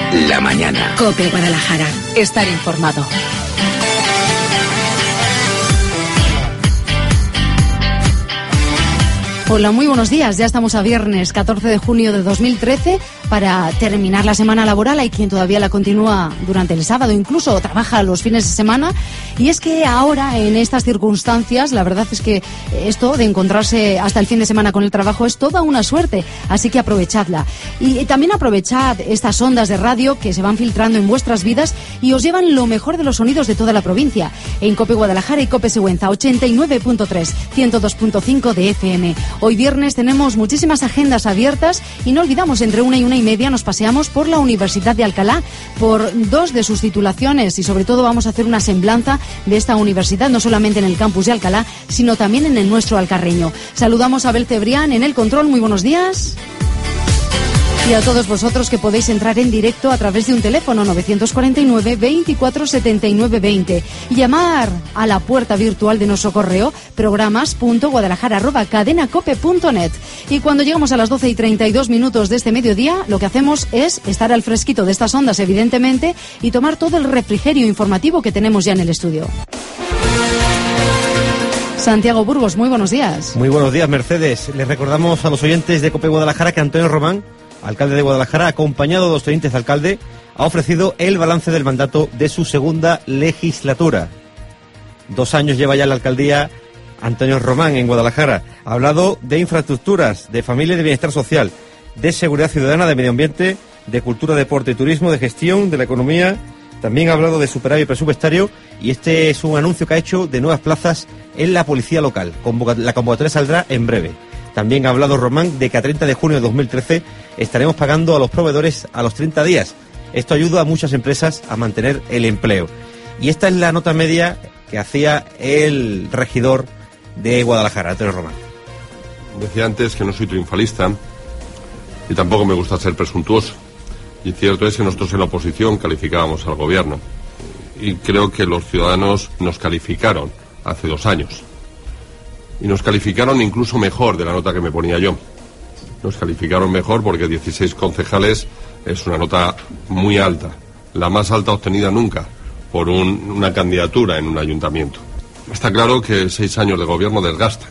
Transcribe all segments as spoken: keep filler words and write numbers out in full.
la mañana. COPE Guadalajara. Estar informado. Hola, muy buenos días. Ya estamos a viernes catorce de junio de dos mil trece. Para terminar la semana laboral hay quien todavía la continúa durante el sábado, incluso trabaja los fines de semana. Y es que ahora, en estas circunstancias, la verdad es que esto de encontrarse hasta el fin de semana con el trabajo es toda una suerte. Así que aprovechadla. Y también aprovechad estas ondas de radio que se van filtrando en vuestras vidas y os llevan lo mejor de los sonidos de toda la provincia. En COPE Guadalajara y COPE Sigüenza, ochenta y nueve punto tres, ciento dos punto cinco de F M. Hoy viernes tenemos muchísimas agendas abiertas y no olvidamos, entre una y una y media nos paseamos por la Universidad de Alcalá, por dos de sus titulaciones, y sobre todo vamos a hacer una semblanza de esta universidad, no solamente en el campus de Alcalá, sino también en el nuestro alcarreño. Saludamos a Abel Cebrián en el control. Muy buenos días. Y a todos vosotros que podéis entrar en directo a través de un teléfono novecientos cuarenta y nueve, veinticuatro setenta y nueve veinte y llamar a la puerta virtual de nuestro correo programas punto guadalajara arroba cadenacope punto net. Y cuando llegamos a las doce y treinta y dos minutos de este mediodía, lo que hacemos es estar al fresquito de estas ondas, evidentemente, y tomar todo el refrigerio informativo que tenemos ya en el estudio. Santiago Burgos, muy buenos días. Muy buenos días, Mercedes. Les recordamos a los oyentes de COPE Guadalajara que Antonio Román, alcalde de Guadalajara, acompañado de los tenientes de alcalde, ha ofrecido el balance del mandato de su segunda legislatura. Dos años lleva ya la alcaldía Antonio Román en Guadalajara. Ha hablado de infraestructuras, de familia y de bienestar social, de seguridad ciudadana, de medio ambiente, de cultura, deporte y turismo, de gestión, de la economía. También ha hablado de superávit presupuestario y este es un anuncio que ha hecho de nuevas plazas en la policía local. La convocatoria saldrá en breve. También ha hablado Román de que a treinta de junio de dos mil trece estaremos pagando a los proveedores a los treinta días. Esto ayuda a muchas empresas a mantener el empleo. Y esta es la nota media que hacía el regidor de Guadalajara, Antonio Román. Decía antes que no soy triunfalista y tampoco me gusta ser presuntuoso. Y cierto es que nosotros en la oposición calificábamos al gobierno. Y creo que los ciudadanos nos calificaron hace dos años. Y nos calificaron incluso mejor de la nota que me ponía yo. Nos calificaron mejor porque dieciséis concejales es una nota muy alta, la más alta obtenida nunca por un, una candidatura en un ayuntamiento. Está claro que seis años de gobierno desgastan,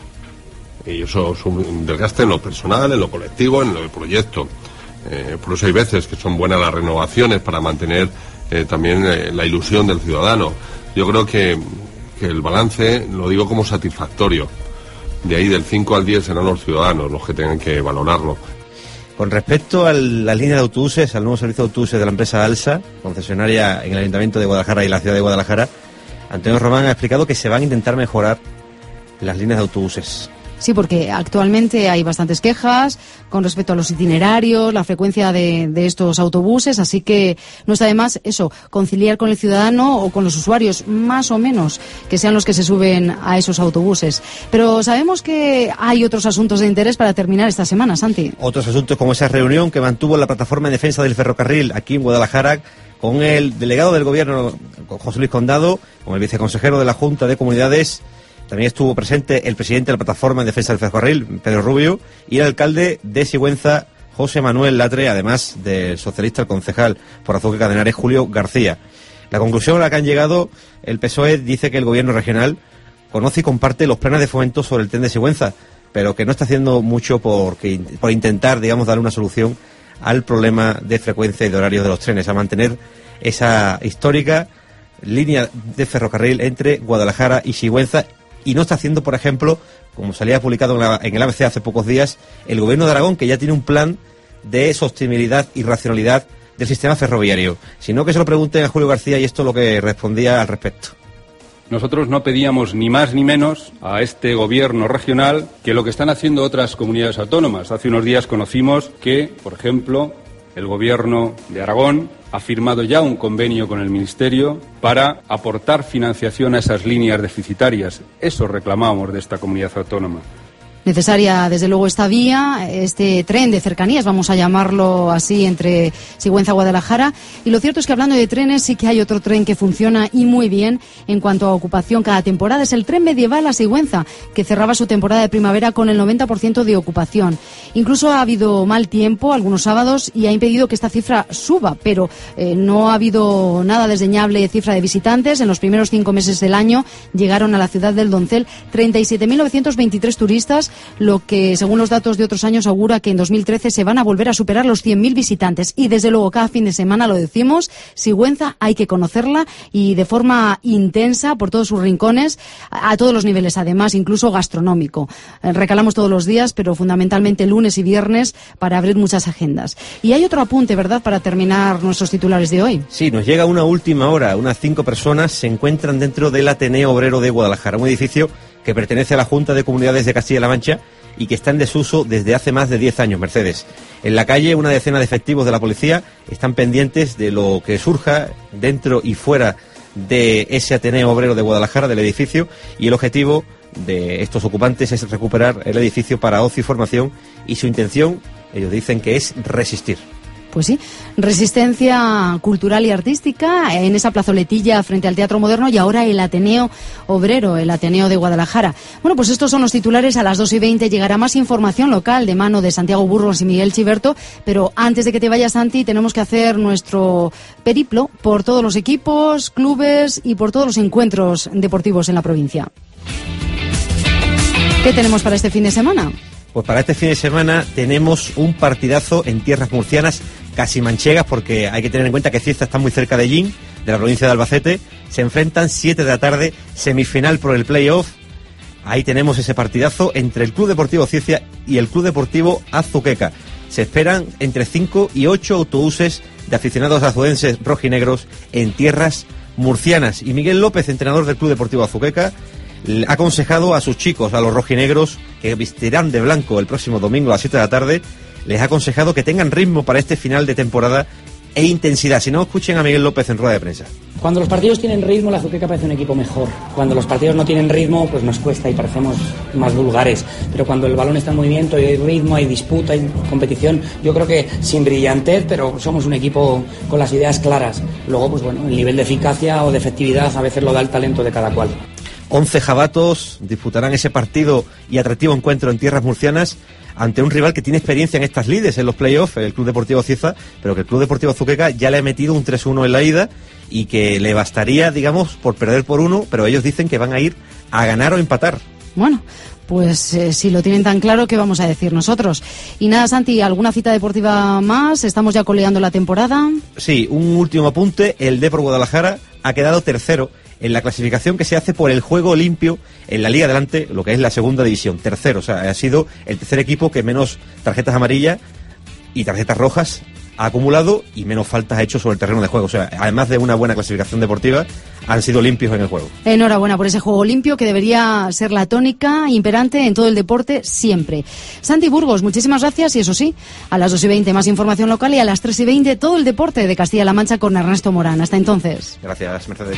y eso es un desgaste en lo personal, en lo colectivo, en lo proyecto. Eh, por eso hay veces que son buenas las renovaciones para mantener eh, también eh, la ilusión del ciudadano. Yo creo que, que el balance lo digo como satisfactorio. De ahí del cinco al diez serán los ciudadanos los que tengan que valorarlo. Con respecto a las líneas de autobuses, al nuevo servicio de autobuses de la empresa ALSA, concesionaria en el Ayuntamiento de Guadalajara y la ciudad de Guadalajara, Antonio Román ha explicado que se van a intentar mejorar las líneas de autobuses. Sí, porque actualmente hay bastantes quejas con respecto a los itinerarios, la frecuencia de, de estos autobuses, así que no está de más eso, conciliar con el ciudadano o con los usuarios, más o menos, que sean los que se suben a esos autobuses. Pero sabemos que hay otros asuntos de interés para terminar esta semana, Santi. Otros asuntos como esa reunión que mantuvo la Plataforma en Defensa del Ferrocarril aquí en Guadalajara con el delegado del Gobierno, José Luis Condado, con el viceconsejero de la Junta de Comunidades. También estuvo presente el presidente de la Plataforma en Defensa del Ferrocarril, Pedro Rubio, y el alcalde de Sigüenza, José Manuel Latre, además del socialista, el concejal por Azoque Cadenares, Julio García. La conclusión a la que han llegado, el P S O E dice que el gobierno regional conoce y comparte los planes de fomento sobre el tren de Sigüenza, pero que no está haciendo mucho por, que, por intentar, digamos, dar una solución al problema de frecuencia y de horarios de los trenes, a mantener esa histórica línea de ferrocarril entre Guadalajara y Sigüenza. Y no está haciendo, por ejemplo, como salía publicado en, la, en el A B C hace pocos días, el gobierno de Aragón, que ya tiene un plan de sostenibilidad y racionalidad del sistema ferroviario. Sino que se lo pregunten a Julio García y esto es lo que respondía al respecto. Nosotros no pedíamos ni más ni menos a este gobierno regional que lo que están haciendo otras comunidades autónomas. Hace unos días conocimos que, por ejemplo, el gobierno de Aragón ha firmado ya un convenio con el Ministerio para aportar financiación a esas líneas deficitarias. Eso reclamamos de esta comunidad autónoma. Necesaria, desde luego, esta vía, este tren de cercanías, vamos a llamarlo así, entre Sigüenza y Guadalajara. Y lo cierto es que, hablando de trenes, sí que hay otro tren que funciona y muy bien en cuanto a ocupación cada temporada. Es el tren medieval a Sigüenza, que cerraba su temporada de primavera con el noventa por ciento de ocupación. Incluso ha habido mal tiempo algunos sábados y ha impedido que esta cifra suba, pero eh, no ha habido nada desdeñable de cifra de visitantes. En los primeros cinco meses del año llegaron a la ciudad del Doncel treinta y siete mil novecientos veintitrés turistas, lo que, según los datos de otros años, augura que en dos mil trece se van a volver a superar los cien mil visitantes. Y desde luego, cada fin de semana, lo decimos, Sigüenza hay que conocerla, y de forma intensa, por todos sus rincones, a, a todos los niveles, además, incluso gastronómico. Eh, recalamos todos los días, pero fundamentalmente lunes y viernes, para abrir muchas agendas. Y hay otro apunte, ¿verdad?, para terminar nuestros titulares de hoy. Sí, nos llega una última hora. Unas cinco personas se encuentran dentro del Ateneo Obrero de Guadalajara, un edificio que pertenece a la Junta de Comunidades de Castilla-La Mancha y que está en desuso desde hace más de diez años, Mercedes. En la calle, una decena de efectivos de la policía están pendientes de lo que surja dentro y fuera de ese Ateneo Obrero de Guadalajara, del edificio, y el objetivo de estos ocupantes es recuperar el edificio para ocio y formación, y su intención, ellos dicen, que es resistir. Pues sí, resistencia cultural y artística en esa plazoletilla frente al Teatro Moderno, y ahora el Ateneo Obrero, el Ateneo de Guadalajara. Bueno, pues estos son los titulares. A las dos y veinte llegará más información local de mano de Santiago Burgos y Miguel Chiberto, pero antes de que te vayas, Santi, tenemos que hacer nuestro periplo por todos los equipos, clubes y por todos los encuentros deportivos en la provincia. ¿Qué tenemos para este fin de semana? Pues para este fin de semana tenemos un partidazo en tierras murcianas, casi manchegas, porque hay que tener en cuenta que Cieza está muy cerca de Llín, de la provincia de Albacete. Se enfrentan siete de la tarde, semifinal por el playoff. Ahí tenemos ese partidazo entre el Club Deportivo Cieza y el Club Deportivo Azuqueca. Se esperan entre cinco y ocho autobuses de aficionados azuenses rojinegros en tierras murcianas. Y Miguel López, entrenador del Club Deportivo Azuqueca, ha aconsejado a sus chicos, a los rojinegros, que vestirán de blanco el próximo domingo a las siete de la tarde, les ha aconsejado que tengan ritmo para este final de temporada e intensidad. Si no, escuchen a Miguel López en rueda de prensa. Cuando los partidos tienen ritmo, la Azuqueca parece un equipo mejor. Cuando los partidos no tienen ritmo, pues nos cuesta y parecemos más vulgares. Pero cuando el balón está en movimiento y hay ritmo, hay disputa, hay competición, yo creo que sin brillantez, pero somos un equipo con las ideas claras. Luego, pues bueno, el nivel de eficacia o de efectividad a veces lo da el talento de cada cual. once jabatos disputarán ese partido y atractivo encuentro en tierras murcianas ante un rival que tiene experiencia en estas lides, en los playoffs, el Club Deportivo Cieza, pero que el Club Deportivo Azuqueca ya le ha metido un tres uno en la ida y que le bastaría, digamos, por perder por uno, pero ellos dicen que van a ir a ganar o empatar. Bueno, pues eh, si lo tienen tan claro, ¿qué vamos a decir nosotros? Y nada, Santi, ¿alguna cita deportiva más? ¿Estamos ya coleando la temporada? Sí, un último apunte. El Depor Guadalajara ha quedado tercero en la clasificación que se hace por el juego limpio en la Liga Adelante, lo que es la segunda división, tercero. O sea, ha sido el tercer equipo que menos tarjetas amarillas y tarjetas rojas ha acumulado y menos faltas ha hecho sobre el terreno de juego. O sea, además de una buena clasificación deportiva, han sido limpios en el juego. Enhorabuena por ese juego limpio, que debería ser la tónica imperante en todo el deporte siempre. Santi Burgos, muchísimas gracias, y eso sí, a las dos y veinte más información local, y a las tres y veinte todo el deporte de Castilla-La Mancha con Ernesto Morán. Hasta entonces. Gracias, Mercedes.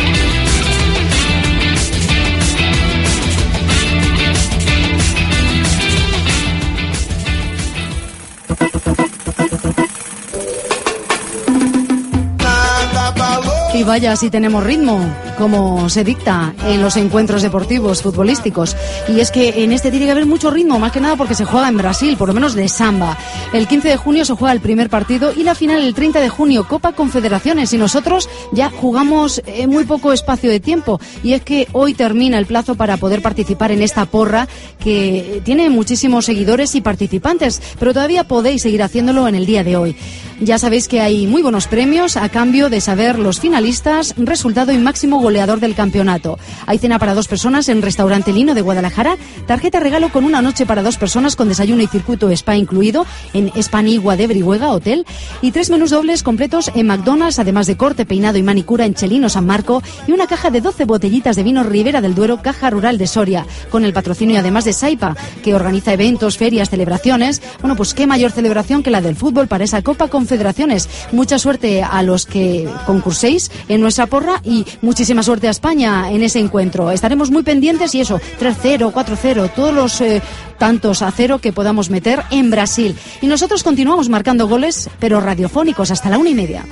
Y vaya si tenemos ritmo, como se dicta en los encuentros deportivos futbolísticos. Y es que en este tiene que haber mucho ritmo, más que nada porque se juega en Brasil, por lo menos de samba. El quince de junio se juega el primer partido y la final el treinta de junio, Copa Confederaciones. Y nosotros ya jugamos en muy poco espacio de tiempo. Y es que hoy termina el plazo para poder participar en esta porra, que tiene muchísimos seguidores y participantes, pero todavía podéis seguir haciéndolo en el día de hoy. Ya sabéis que hay muy buenos premios a cambio de saber los finalistas, resultado y máximo goleador del campeonato. Hay cena para dos personas en Restaurante Lino de Guadalajara, tarjeta regalo con una noche para dos personas con desayuno y circuito spa incluido en Spanigua de Brihuega Hotel, y tres menús dobles completos en McDonald's, además de corte, peinado y manicura en Chelino San Marco, y una caja de doce botellitas de vino Ribera del Duero, Caja Rural de Soria, con el patrocinio además de Saipa, que organiza eventos, ferias, celebraciones. Bueno, pues qué mayor celebración que la del fútbol para esa Copa Confederaciones. federaciones. Mucha suerte a los que concurséis en nuestra porra y muchísima suerte a España en ese encuentro. Estaremos muy pendientes y eso, tres cero, cuatro cero, todos los eh, tantos a cero que podamos meter en Brasil. Y nosotros continuamos marcando goles, pero radiofónicos, hasta la una y media.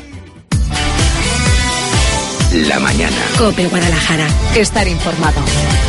La mañana. COPE Guadalajara. Estar informado.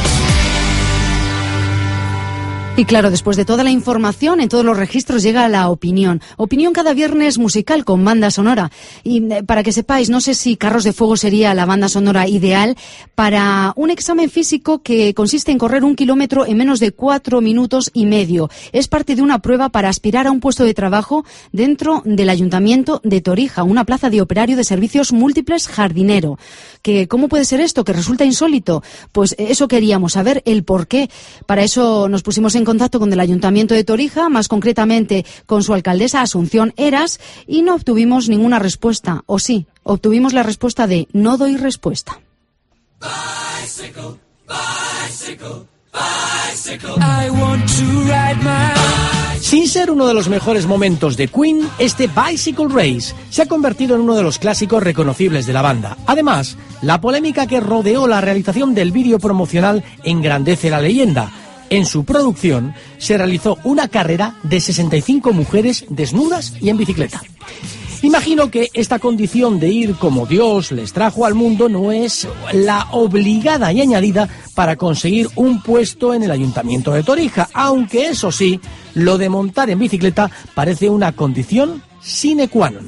Y claro, después de toda la información, en todos los registros llega la opinión. Opinión cada viernes musical con banda sonora. Y eh, para que sepáis, no sé si Carros de Fuego sería la banda sonora ideal para un examen físico que consiste en correr un kilómetro en menos de cuatro minutos y medio. Es parte de una prueba para aspirar a un puesto de trabajo dentro del Ayuntamiento de Torija, una plaza de operario de servicios múltiples jardinero. Que, ¿cómo puede ser esto? Que resulta insólito. Pues eso queríamos saber, el por qué. Para eso nos pusimos en contacto con el Ayuntamiento de Torija, más concretamente con su alcaldesa Asunción Eras, y no obtuvimos ninguna respuesta. O sí, obtuvimos la respuesta de no doy respuesta. Bicycle, bicycle, bicycle. I want to ride my... Sin ser uno de los mejores momentos de Queen, este Bicycle Race se ha convertido en uno de los clásicos reconocibles de la banda. Además, la polémica que rodeó la realización del vídeo promocional engrandece la leyenda. En su producción se realizó una carrera de sesenta y cinco mujeres desnudas y en bicicleta. Imagino que esta condición de ir como Dios les trajo al mundo no es la obligada y añadida para conseguir un puesto en el Ayuntamiento de Torija, aunque eso sí, lo de montar en bicicleta parece una condición sine qua non.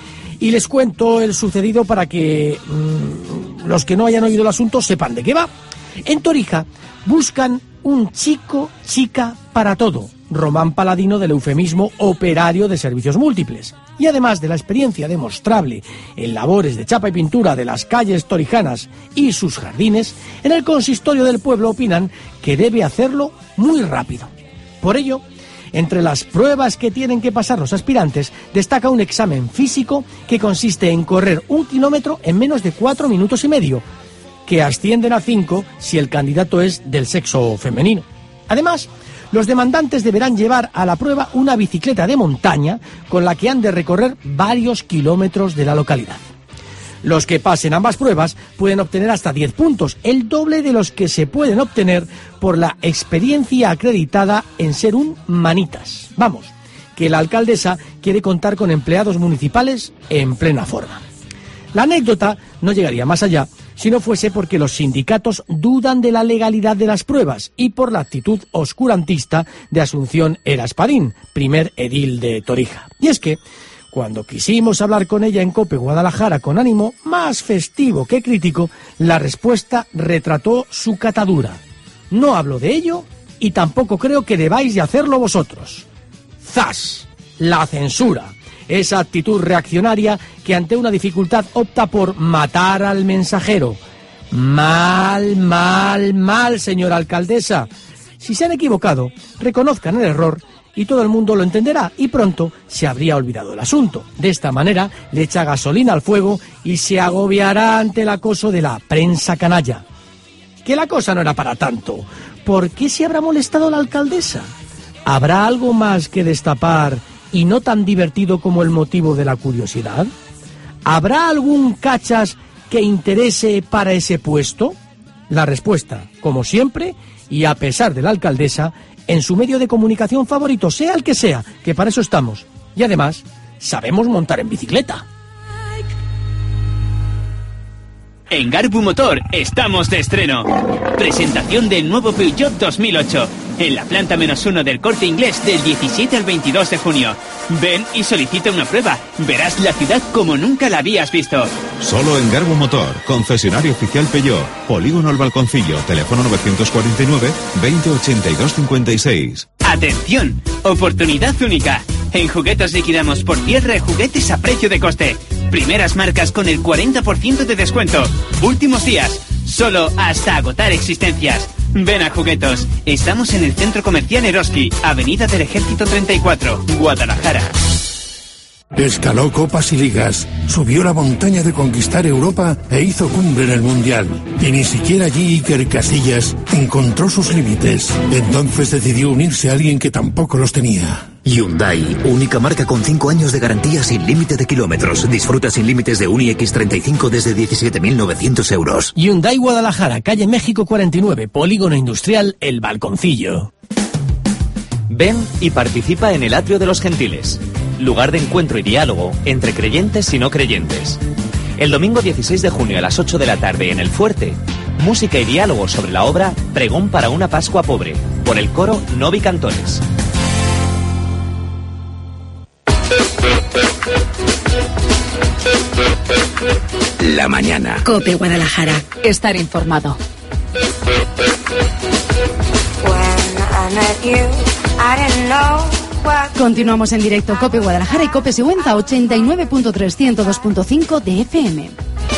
Y les cuento el sucedido para que mmm, los que no hayan oído el asunto sepan de qué va. En Torija buscan un chico, chica para todo, Román Paladino del eufemismo operario de servicios múltiples. Y además de la experiencia demostrable en labores de chapa y pintura de las calles torijanas y sus jardines, en el consistorio del pueblo opinan que debe hacerlo muy rápido. Por ello, entre las pruebas que tienen que pasar los aspirantes, destaca un examen físico que consiste en correr un kilómetro en menos de cuatro minutos y medio, que ascienden a cinco si el candidato es del sexo femenino. Además, los demandantes deberán llevar a la prueba una bicicleta de montaña con la que han de recorrer varios kilómetros de la localidad. Los que pasen ambas pruebas pueden obtener hasta diez puntos, el doble de los que se pueden obtener por la experiencia acreditada en ser un manitas. Vamos, que la alcaldesa quiere contar con empleados municipales en plena forma. La anécdota no llegaría más allá si no fuese porque los sindicatos dudan de la legalidad de las pruebas y por la actitud oscurantista de Asunción Eras Padín, primer edil de Torija. Y es que, cuando quisimos hablar con ella en COPE Guadalajara con ánimo más festivo que crítico, la respuesta retrató su catadura. No hablo de ello y tampoco creo que debáis de hacerlo vosotros. ¡Zas! La censura. Esa actitud reaccionaria que ante una dificultad opta por matar al mensajero. Mal, mal, mal, señora alcaldesa. Si se han equivocado, reconozcan el error y todo el mundo lo entenderá y pronto se habría olvidado el asunto. De esta manera le echa gasolina al fuego y se agobiará ante el acoso de la prensa canalla. Que la cosa no era para tanto. ¿Por qué se habrá molestado la alcaldesa? ¿Habrá algo más que destapar y no tan divertido como el motivo de la curiosidad? ¿Habrá algún cachas que interese para ese puesto? La respuesta, como siempre, y a pesar de la alcaldesa, en su medio de comunicación favorito, sea el que sea, que para eso estamos. Y además, sabemos montar en bicicleta. En Garbu Motor estamos de estreno. Presentación del nuevo Peugeot dos mil ocho. En la planta menos uno del Corte Inglés del diecisiete al veintidós de junio. Ven y solicita una prueba. Verás la ciudad como nunca la habías visto. Solo en Garbu Motor, concesionario oficial Peugeot. Polígono El Balconcillo, teléfono novecientos cuarenta y nueve, veinte ochenta y dos cincuenta y seis. ¡Atención! Oportunidad única. En Juguetos liquidamos por cierre de juguetes a precio de coste. Primeras marcas con el cuarenta por ciento de descuento. Últimos días. Solo hasta agotar existencias. Ven a Juguetos. Estamos en el Centro Comercial Eroski, Avenida del Ejército treinta y cuatro, Guadalajara. Escaló copas y ligas, subió la montaña de conquistar Europa e hizo cumbre en el Mundial. Y ni siquiera allí Iker Casillas encontró sus límites. Entonces decidió unirse a alguien que tampoco los tenía. Hyundai, única marca con cinco años de garantía sin límite de kilómetros. Disfruta sin límites de un i equis treinta y cinco desde diecisiete mil novecientos euros. Hyundai Guadalajara, calle México cuarenta y nueve, Polígono Industrial El Balconcillo. Ven y participa en el Atrio de los Gentiles, lugar de encuentro y diálogo entre creyentes y no creyentes. El domingo dieciséis de junio a las ocho de la tarde en El Fuerte, música y diálogo sobre la obra Pregón para una Pascua Pobre, por el coro Novi Cantores. La mañana. COPE Guadalajara. Estar informado. Continuamos en directo COPE Guadalajara y COPE Sigüenza, ochenta y nueve punto tres, ciento dos punto cinco de F M.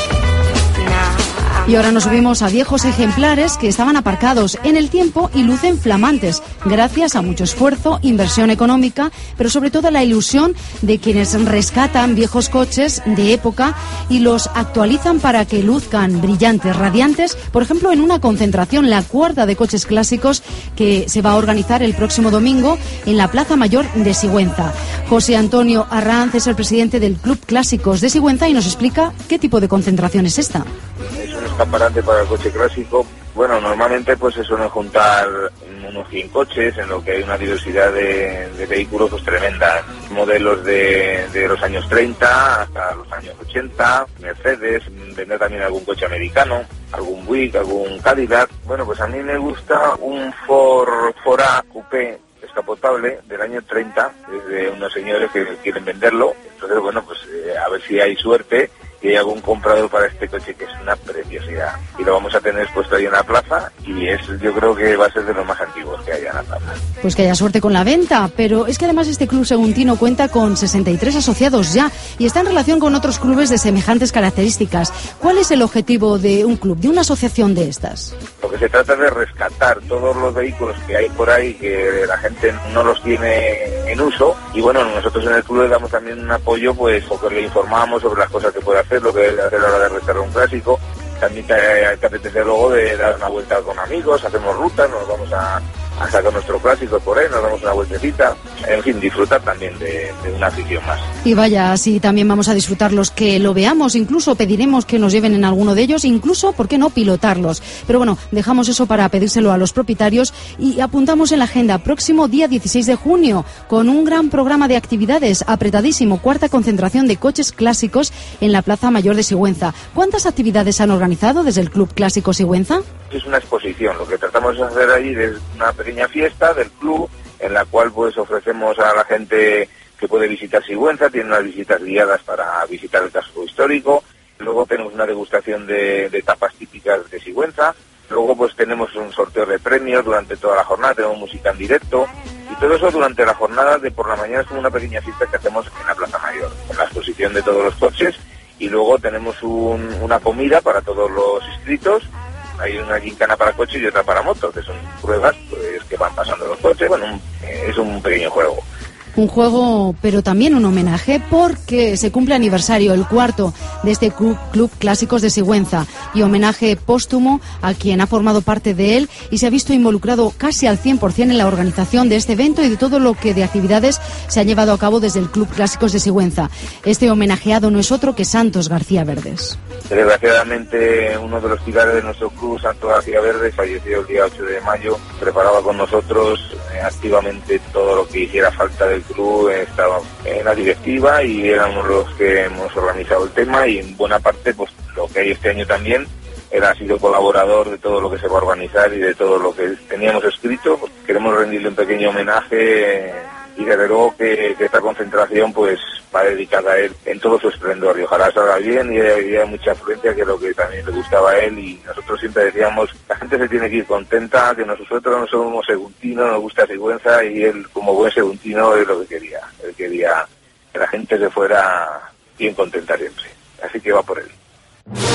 Y ahora nos subimos a viejos ejemplares que estaban aparcados en el tiempo y lucen flamantes, gracias a mucho esfuerzo, inversión económica, pero sobre todo a la ilusión de quienes rescatan viejos coches de época y los actualizan para que luzcan brillantes, radiantes, por ejemplo en una concentración, la cuarta de coches clásicos que se va a organizar el próximo domingo en la Plaza Mayor de Sigüenza. José Antonio Arranz es el presidente del Club Clásicos de Sigüenza y nos explica qué tipo de concentración es esta. Es un escaparate para el coche clásico. Bueno, normalmente pues se suelen juntar unos cien coches, en lo que hay una diversidad de, de vehículos pues tremenda. Modelos de, de los años treinta hasta los años ochenta, Mercedes, vendrá también algún coche americano, algún Buick, algún Cadillac. Bueno, pues a mí me gusta un Ford, Ford A Coupé descapotable del año treinta, desde unos señores que quieren venderlo. Entonces, bueno, pues eh, a ver si hay suerte y hay algún comprador para este coche, que es una preciosidad. Y lo vamos a tener expuesto ahí en la plaza y es, yo creo que va a ser de los más antiguos que haya en la plaza. Pues que haya suerte con la venta, pero es que además este club seguntino cuenta con sesenta y tres asociados ya y está en relación con otros clubes de semejantes características. ¿Cuál es el objetivo de un club, de una asociación de estas? Lo que se trata es de rescatar todos los vehículos que hay por ahí que la gente no los tiene en uso y bueno, nosotros en el club le damos también un apoyo, pues porque le informamos sobre las cosas que puede hacer, lo que debe hacer a la hora de restaurar un clásico. También te, te apetece luego de dar una vuelta con amigos, hacemos rutas, nos vamos a, a sacar nuestro clásico por ahí, nos damos una vueltecita, en fin, disfrutar también de, de una afición más. Y vaya, así también vamos a disfrutar los que lo veamos, incluso pediremos que nos lleven en alguno de ellos, incluso, ¿por qué no?, pilotarlos. Pero bueno, dejamos eso para pedírselo a los propietarios y apuntamos en la agenda, próximo día dieciséis de junio, con un gran programa de actividades, apretadísimo, cuarta concentración de coches clásicos en la Plaza Mayor de Sigüenza. ¿Cuántas actividades han organizado desde el Club Clásico Sigüenza? Es una exposición, lo que tratamos de hacer allí es una pequeña fiesta del club en la cual pues ofrecemos a la gente que puede visitar Sigüenza, tiene unas visitas guiadas para visitar el casco histórico, luego tenemos una degustación de, de tapas típicas de Sigüenza, luego pues tenemos un sorteo de premios durante toda la jornada, tenemos música en directo y todo eso durante la jornada de por la mañana. Es como una pequeña fiesta que hacemos en la Plaza Mayor, con la exposición de todos los coches. Y luego tenemos un, una comida para todos los inscritos. Hay una gincana para coches y otra para motos, que son pruebas pues, que van pasando los coches. Bueno, un, es un pequeño juego. Un juego, pero también un homenaje, porque se cumple aniversario, el cuarto, de este club, club Clásicos de Sigüenza, y homenaje póstumo a quien ha formado parte de él y se ha visto involucrado casi al cien por ciento en la organización de este evento y de todo lo que de actividades se ha llevado a cabo desde el Club Clásicos de Sigüenza. Este homenajeado no es otro que Santos García Verdes. Desgraciadamente, uno de los pilares de nuestro club, Santos García Verdes, falleció el día ocho de mayo. Preparaba con nosotros eh, activamente todo lo que hiciera falta del club, estaba en la directiva y éramos los que hemos organizado el tema y en buena parte pues lo que hay este año también. Él ha sido colaborador de todo lo que se va a organizar y de todo lo que teníamos escrito. Queremos rendirle un pequeño homenaje y desde luego que, que esta concentración pues va dedicada a él en todo su esplendor y ojalá salga bien y haya mucha afluencia, que es lo que también le gustaba a él. Y nosotros siempre decíamos, la gente se tiene que ir contenta, que nosotros no somos seguntinos, nos gusta Sigüenza y él como buen seguntino es lo que quería. Él quería que la gente se fuera bien contenta siempre, así que va por él.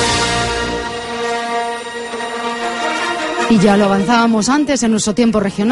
Y ya lo avanzábamos antes en nuestro tiempo regional.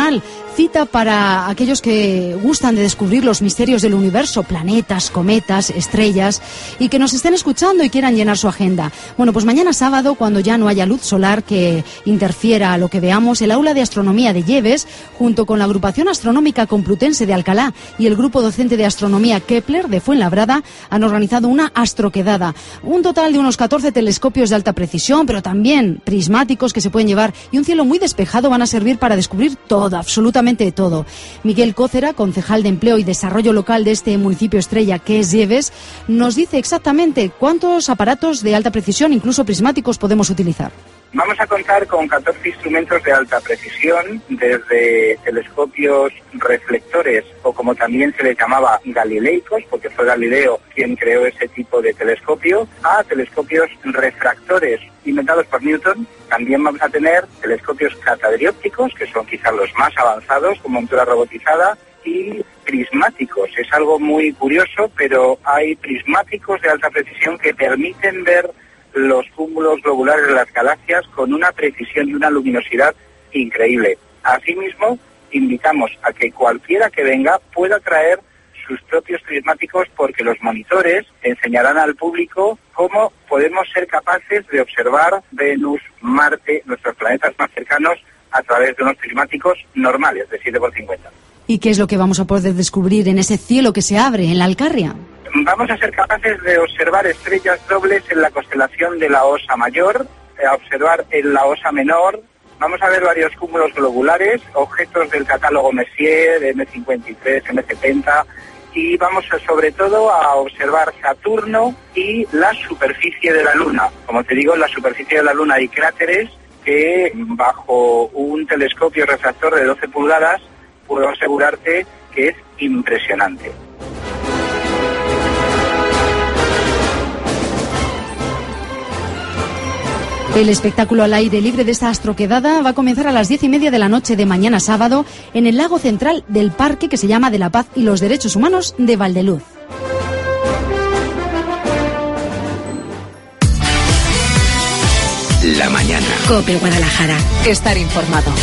Cita para aquellos que gustan de descubrir los misterios del universo, planetas, cometas, estrellas, y que nos estén escuchando y quieran llenar su agenda. Bueno, pues mañana sábado, cuando ya no haya luz solar que interfiera a lo que veamos, el aula de astronomía de Lleves, junto con la agrupación astronómica Complutense de Alcalá y el grupo docente de astronomía Kepler de Fuenlabrada, han organizado una astroquedada. Un total de unos catorce telescopios de alta precisión, pero también prismáticos que se pueden llevar, y un cielo muy despejado van a servir para descubrir todo, absolutamente de todo. Miguel Cócera, concejal de Empleo y Desarrollo Local de este municipio estrella que es Lleves, nos dice exactamente cuántos aparatos de alta precisión, incluso prismáticos, podemos utilizar. Vamos a contar con catorce instrumentos de alta precisión, desde telescopios reflectores, o como también se les llamaba galileicos, porque fue Galileo quien creó ese tipo de telescopio, a telescopios refractores inventados por Newton. También vamos a tener telescopios catadriópticos, que son quizás los más avanzados, con montura robotizada, y prismáticos. Es algo muy curioso, pero hay prismáticos de alta precisión que permiten ver los cúmulos globulares de las galaxias con una precisión y una luminosidad increíble. Asimismo, invitamos a que cualquiera que venga pueda traer sus propios prismáticos, porque los monitores enseñarán al público cómo podemos ser capaces de observar Venus, Marte, nuestros planetas más cercanos, a través de unos prismáticos normales de siete por cincuenta. ¿Y qué es lo que vamos a poder descubrir en ese cielo que se abre en la Alcarria? Vamos a ser capaces de observar estrellas dobles en la constelación de la Osa Mayor, a observar en la Osa Menor. Vamos a ver varios cúmulos globulares, objetos del catálogo Messier, M cincuenta y tres, M setenta, y vamos a, sobre todo a observar Saturno y la superficie de la Luna. Como te digo, en la superficie de la Luna hay cráteres que, bajo un telescopio refractor de doce pulgadas, puedo asegurarte que es impresionante. El espectáculo al aire libre de esta astroquedada va a comenzar a las diez y media de la noche de mañana sábado en el lago central del parque que se llama de la Paz y los Derechos Humanos de Valdeluz. La mañana. COPE Guadalajara. Estar informado.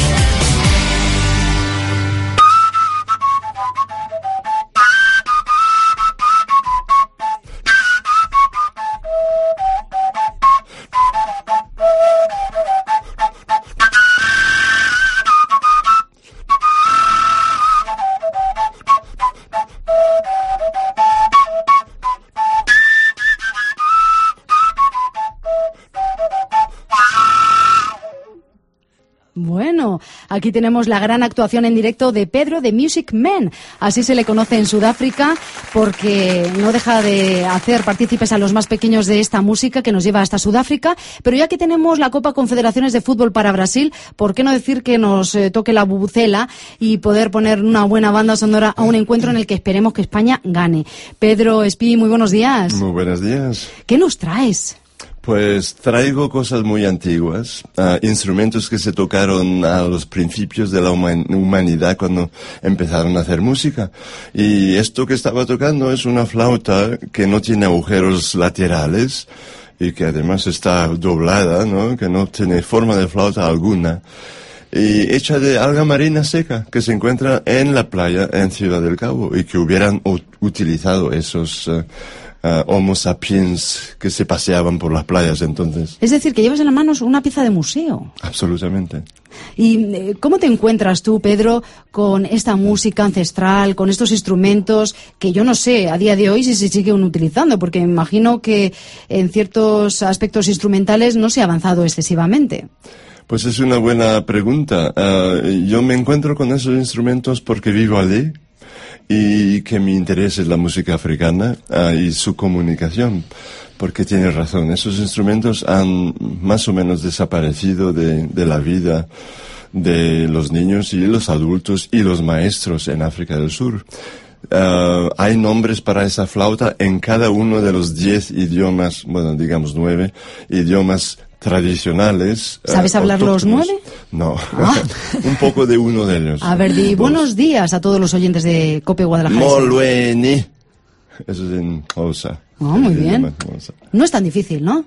Bueno, aquí tenemos la gran actuación en directo de Pedro de Music Man. Así se le conoce en Sudáfrica, porque no deja de hacer partícipes a los más pequeños de esta música que nos lleva hasta Sudáfrica. Pero ya que tenemos la Copa Confederaciones de Fútbol para Brasil, ¿por qué no decir que nos eh, toque la bubucela y poder poner una buena banda sonora a un encuentro en el que esperemos que España gane? Pedro Espí, muy buenos días. Muy buenos días. ¿Qué nos traes? Pues traigo cosas muy antiguas, uh, instrumentos que se tocaron a los principios de la human- humanidad cuando empezaron a hacer música. Y esto que estaba tocando es una flauta que no tiene agujeros laterales y que además está doblada, ¿no? Que no tiene forma de flauta alguna. Y hecha de alga marina seca que se encuentra en la playa en Ciudad del Cabo y que hubieran u- utilizado esos uh, Uh, Homo sapiens que se paseaban por las playas entonces. Es decir, que llevas en las manos una pieza de museo. Absolutamente. ¿Y eh, cómo te encuentras tú, Pedro, con esta música ancestral, con estos instrumentos que yo no sé a día de hoy si se siguen utilizando? Porque me imagino que en ciertos aspectos instrumentales no se ha avanzado excesivamente. Pues es una buena pregunta. Uh, yo me encuentro con esos instrumentos porque vivo allí. Y que mi interés es la música africana uh, y su comunicación, porque tienes razón, esos instrumentos han más o menos desaparecido de, de la vida de los niños y los adultos y los maestros en África del Sur. Uh, hay nombres para esa flauta en cada uno de los diez idiomas, bueno, digamos nueve idiomas tradicionales. ¿Sabes uh, hablar los nueve? No, ah. un poco de uno de ellos. A ver, di buenos días a todos los oyentes de COPE Guadalajara. Molweni. Eso es en Hausa. Oh, muy bien. No es tan difícil, ¿no?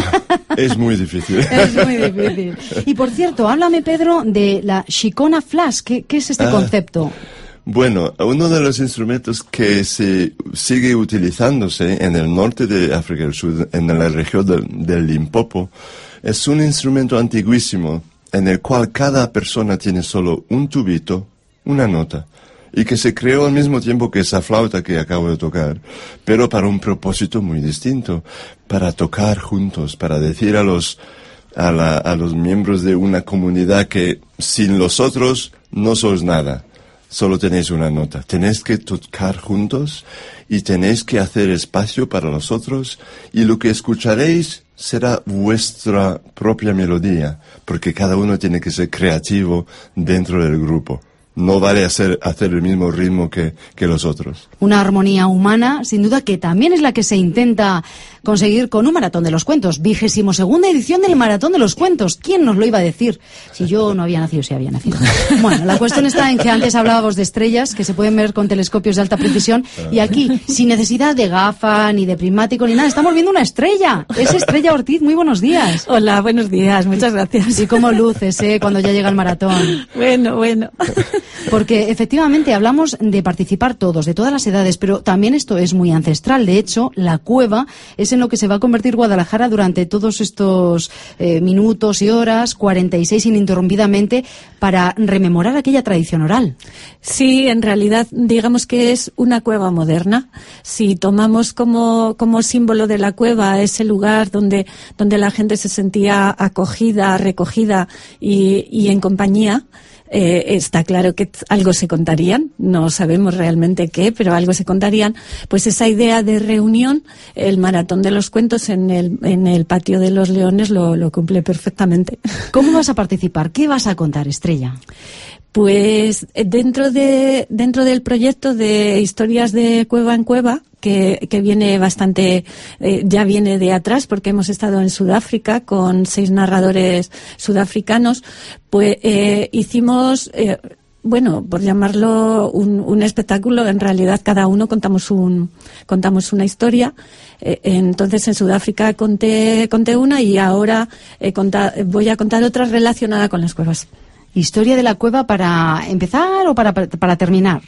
Es muy difícil. Es muy difícil. Y por cierto, háblame, Pedro, de la Shikona Flash. ¿Qué, qué es este ah, concepto? Bueno, uno de los instrumentos que se sigue utilizándose en el norte de África del Sur, en la región del, del Limpopo, es un instrumento antiguísimo en el cual cada persona tiene solo un tubito, una nota, y que se creó al mismo tiempo que esa flauta que acabo de tocar, pero para un propósito muy distinto, para tocar juntos, para decir a los, a, la, a los miembros de una comunidad que sin los otros no sois nada, solo tenéis una nota. Tenéis que tocar juntos y tenéis que hacer espacio para los otros, y lo que escucharéis será vuestra propia melodía, porque cada uno tiene que ser creativo dentro del grupo. No vale hacer, hacer el mismo ritmo que, que los otros. Una armonía humana, sin duda, que también es la que se intenta conseguir con un Maratón de los Cuentos. Vigésimo segunda edición del Maratón de los Cuentos. ¿Quién nos lo iba a decir? Si yo no había nacido, si había nacido. Bueno, la cuestión está en que antes hablábamos de estrellas que se pueden ver con telescopios de alta precisión, y aquí, sin necesidad de gafa, ni de prismático, ni nada, estamos viendo una estrella. Es Estrella Ortiz. Muy buenos días. Hola, buenos días. Muchas gracias. Y cómo luces, ¿eh? Cuando ya llega el maratón. Bueno, bueno. Porque efectivamente hablamos de participar todos, de todas las edades, pero también esto es muy ancestral. De hecho, la cueva es en lo que se va a convertir Guadalajara durante todos estos eh, minutos y horas, cuarenta y seis ininterrumpidamente, para rememorar aquella tradición oral. Sí, en realidad digamos que es una cueva moderna. Si tomamos como, como símbolo de la cueva ese lugar donde, donde la gente se sentía acogida, recogida y, y en compañía, Eh, está claro que algo se contarían, no sabemos realmente qué, pero algo se contarían. Pues esa idea de reunión, el Maratón de los Cuentos en el, en el Patio de los Leones lo, lo cumple perfectamente. ¿Cómo vas a participar? ¿Qué vas a contar, Estrella? Pues dentro de dentro del proyecto de Historias de Cueva en Cueva, que, que viene bastante, eh, ya viene de atrás, porque hemos estado en Sudáfrica con seis narradores sudafricanos, pues eh, hicimos, eh, bueno, por llamarlo un, un espectáculo, en realidad cada uno contamos un contamos una historia. Eh, entonces en Sudáfrica conté conté una y ahora eh, conta, voy a contar otra relacionada con las cuevas. ¿Historia de la cueva para empezar o para, para, para terminar?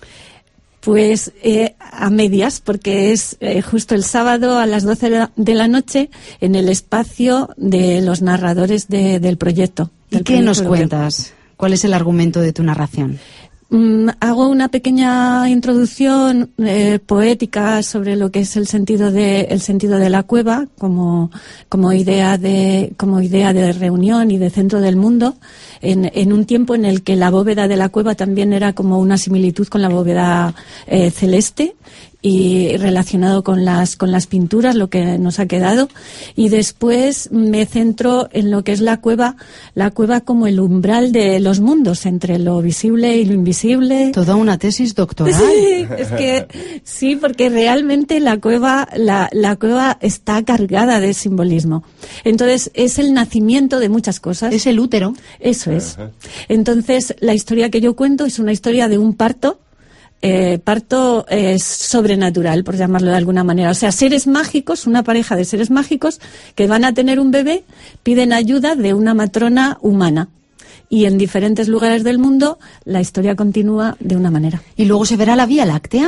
Pues eh, a medias, porque es eh, justo el sábado a las doce de la, de la noche en el espacio de los narradores de, del proyecto. ¿Y qué nos cuentas? ¿Cuál es el argumento de tu narración? Mm, hago una pequeña introducción eh, poética sobre lo que es el sentido de el sentido de la cueva como como idea de como idea de reunión y de centro del mundo, en, en un tiempo en el que la bóveda de la cueva también era como una similitud con la bóveda eh, celeste, y relacionado con las con las pinturas, lo que nos ha quedado. Y después me centro en lo que es la cueva, la cueva como el umbral de los mundos, entre lo visible y lo invisible. Toda una tesis doctoral. Sí, es que sí, porque realmente la cueva, la, la cueva está cargada de simbolismo. Entonces, es el nacimiento de muchas cosas. Es el útero. Eso es. Entonces, la historia que yo cuento es una historia de un parto. Eh, parto eh, sobrenatural, por llamarlo de alguna manera. O sea, seres mágicos, una pareja de seres mágicos que van a tener un bebé, piden ayuda de una matrona humana. Y en diferentes lugares del mundo la historia continúa de una manera. ¿Y luego se verá la Vía Láctea?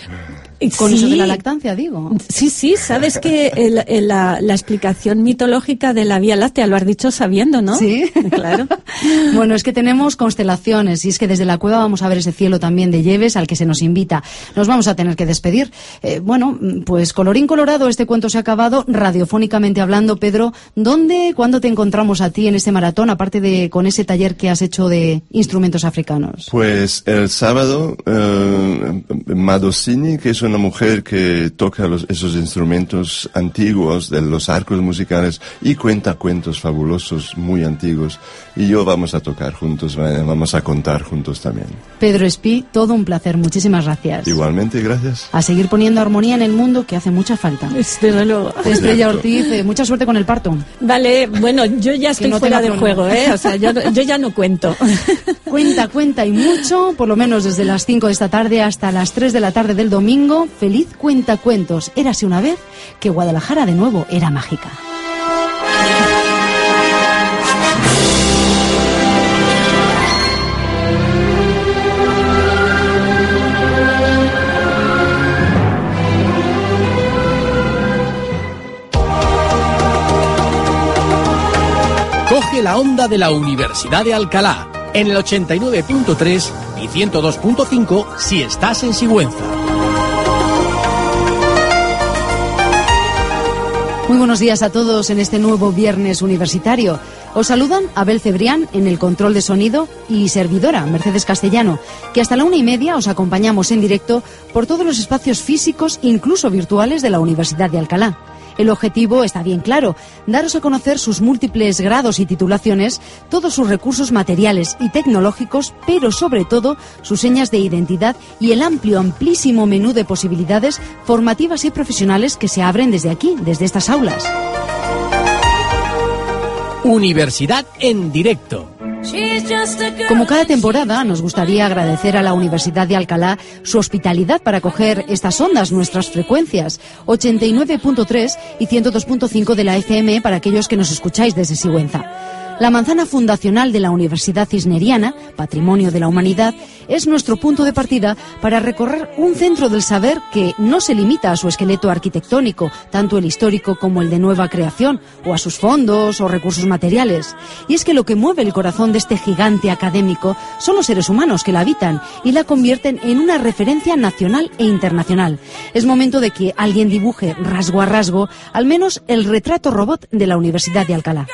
Con sí. eso de la lactancia, digo. Sí, sí, sabes que el, el, la, la explicación mitológica de la Vía Láctea lo has dicho sabiendo, ¿no? Sí, claro. Bueno, es que tenemos constelaciones y es que desde la cueva vamos a ver ese cielo también de Lleves al que se nos invita. Nos vamos a tener que despedir. Eh, bueno, pues colorín colorado, este cuento se ha acabado, radiofónicamente hablando. Pedro, ¿dónde, cuándo te encontramos a ti en este maratón, aparte de con ese taller que has hecho de instrumentos africanos? Pues el sábado, eh, Madosini, que es una mujer que toca los, esos instrumentos antiguos de los arcos musicales y cuenta cuentos fabulosos muy antiguos, y yo vamos a tocar juntos, vamos a contar juntos también. Pedro Espí, todo un placer, muchísimas gracias. Igualmente, gracias. A seguir poniendo armonía en el mundo, que hace mucha falta. Desde luego. Estrella Ortiz, eh, mucha suerte con el parto. Vale, bueno, yo ya estoy no fuera de juego, ¿eh? O sea, yo, yo ya no cuento. Cuenta, cuenta y mucho, por lo menos desde las cinco de esta tarde hasta las tres de la tarde del domingo. tituló Feliz Cuentacuentos. Érase una vez que Guadalajara de nuevo era mágica. Coge la onda de la Universidad de Alcalá en el ochenta y nueve punto tres y ciento dos punto cinco si estás en Sigüenza. Muy buenos días a todos en este nuevo viernes universitario. Os saludan Abel Cebrián en el control de sonido y servidora Mercedes Castellano, que hasta la una y media os acompañamos en directo por todos los espacios físicos, incluso virtuales, de la Universidad de Alcalá. El objetivo está bien claro, daros a conocer sus múltiples grados y titulaciones, todos sus recursos materiales y tecnológicos, pero sobre todo sus señas de identidad y el amplio, amplísimo menú de posibilidades formativas y profesionales que se abren desde aquí, desde estas aulas. Universidad en directo. Como cada temporada, nos gustaría agradecer a la Universidad de Alcalá su hospitalidad para acoger estas ondas, nuestras frecuencias, ochenta y nueve punto tres y ciento dos punto cinco de la F M para aquellos que nos escucháis desde Sigüenza. La manzana fundacional de la Universidad Cisneriana, Patrimonio de la Humanidad, es nuestro punto de partida para recorrer un centro del saber que no se limita a su esqueleto arquitectónico, tanto el histórico como el de nueva creación, o a sus fondos o recursos materiales. Y es que lo que mueve el corazón de este gigante académico son los seres humanos que la habitan y la convierten en una referencia nacional e internacional. Es momento de que alguien dibuje rasgo a rasgo al menos el retrato robot de la Universidad de Alcalá.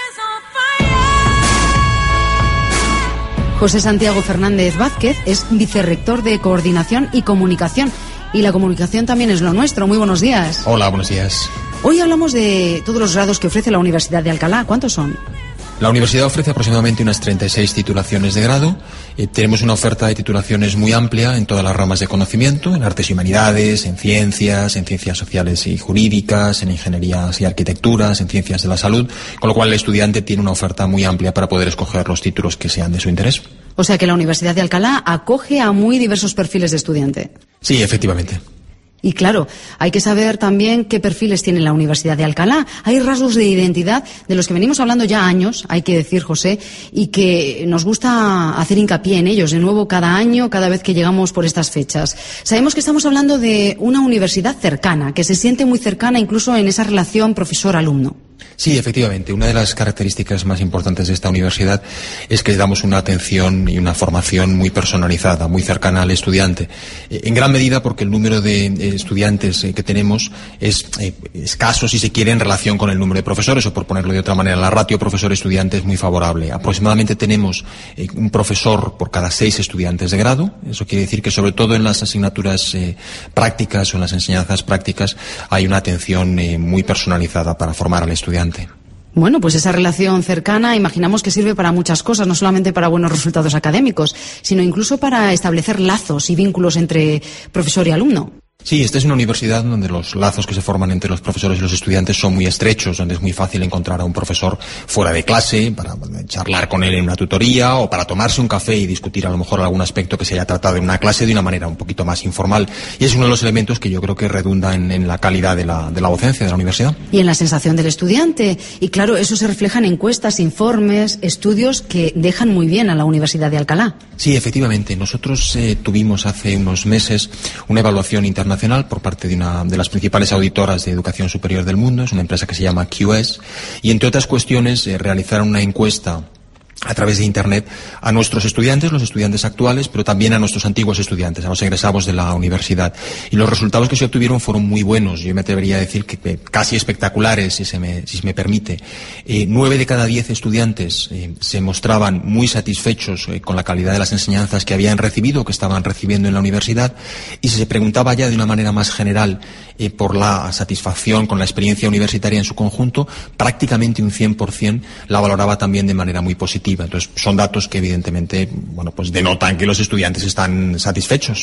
José Santiago Fernández Vázquez es vicerrector de Coordinación y Comunicación. Y la comunicación también es lo nuestro. Muy buenos días. Hola, buenos días. Hoy hablamos de todos los grados que ofrece la Universidad de Alcalá. ¿Cuántos son? La universidad ofrece aproximadamente unas treinta y seis titulaciones de grado. Eh, tenemos una oferta de titulaciones muy amplia en todas las ramas de conocimiento, en artes y humanidades, en ciencias, en ciencias sociales y jurídicas, en ingenierías y arquitecturas, en ciencias de la salud, con lo cual el estudiante tiene una oferta muy amplia para poder escoger los títulos que sean de su interés. O sea que la Universidad de Alcalá acoge a muy diversos perfiles de estudiante. Sí, efectivamente. Y claro, hay que saber también qué perfiles tiene la Universidad de Alcalá. Hay rasgos de identidad de los que venimos hablando ya años, hay que decir, José, y que nos gusta hacer hincapié en ellos, de nuevo, cada año, cada vez que llegamos por estas fechas. Sabemos que estamos hablando de una universidad cercana, que se siente muy cercana incluso en esa relación profesor-alumno. Sí, efectivamente. Una de las características más importantes de esta universidad es que damos una atención y una formación muy personalizada, muy cercana al estudiante. En gran medida porque el número de estudiantes que tenemos es escaso, si se quiere, en relación con el número de profesores, o por ponerlo de otra manera, la ratio profesor-estudiante es muy favorable. Aproximadamente tenemos un profesor por cada seis estudiantes de grado. Eso quiere decir que, sobre todo en las asignaturas eh, prácticas o en las enseñanzas prácticas, hay una atención eh, muy personalizada para formar al estudiante. Bueno, pues esa relación cercana imaginamos que sirve para muchas cosas, no solamente para buenos resultados académicos, sino incluso para establecer lazos y vínculos entre profesor y alumno. Sí, esta es una universidad donde los lazos que se forman entre los profesores y los estudiantes son muy estrechos, donde es muy fácil encontrar a un profesor fuera de clase para charlar con él en una tutoría o para tomarse un café y discutir a lo mejor algún aspecto que se haya tratado en una clase de una manera un poquito más informal. Y es uno de los elementos que yo creo que redunda en, en la calidad de la, de la docencia de la universidad. Y en la sensación del estudiante. Y claro, eso se refleja en encuestas, informes, estudios que dejan muy bien a la Universidad de Alcalá. Sí, efectivamente. Nosotros eh, tuvimos hace unos meses una evaluación internacional por parte de una de las principales auditoras de educación superior del mundo. Es una empresa que se llama Q S, y entre otras cuestiones eh, realizaron una encuesta a través de Internet a nuestros estudiantes, los estudiantes actuales, pero también a nuestros antiguos estudiantes, a los egresados de la universidad. Y los resultados que se obtuvieron fueron muy buenos. Yo me atrevería a decir que, que casi espectaculares, si se me, si se me permite. Eh, nueve de cada diez estudiantes eh, se mostraban muy satisfechos eh, con la calidad de las enseñanzas que habían recibido o que estaban recibiendo en la universidad. Y si se preguntaba ya de una manera más general eh, por la satisfacción con la experiencia universitaria en su conjunto, prácticamente un cien por ciento la valoraba también de manera muy positiva. Entonces, son datos que evidentemente, bueno, pues denotan que los estudiantes están satisfechos.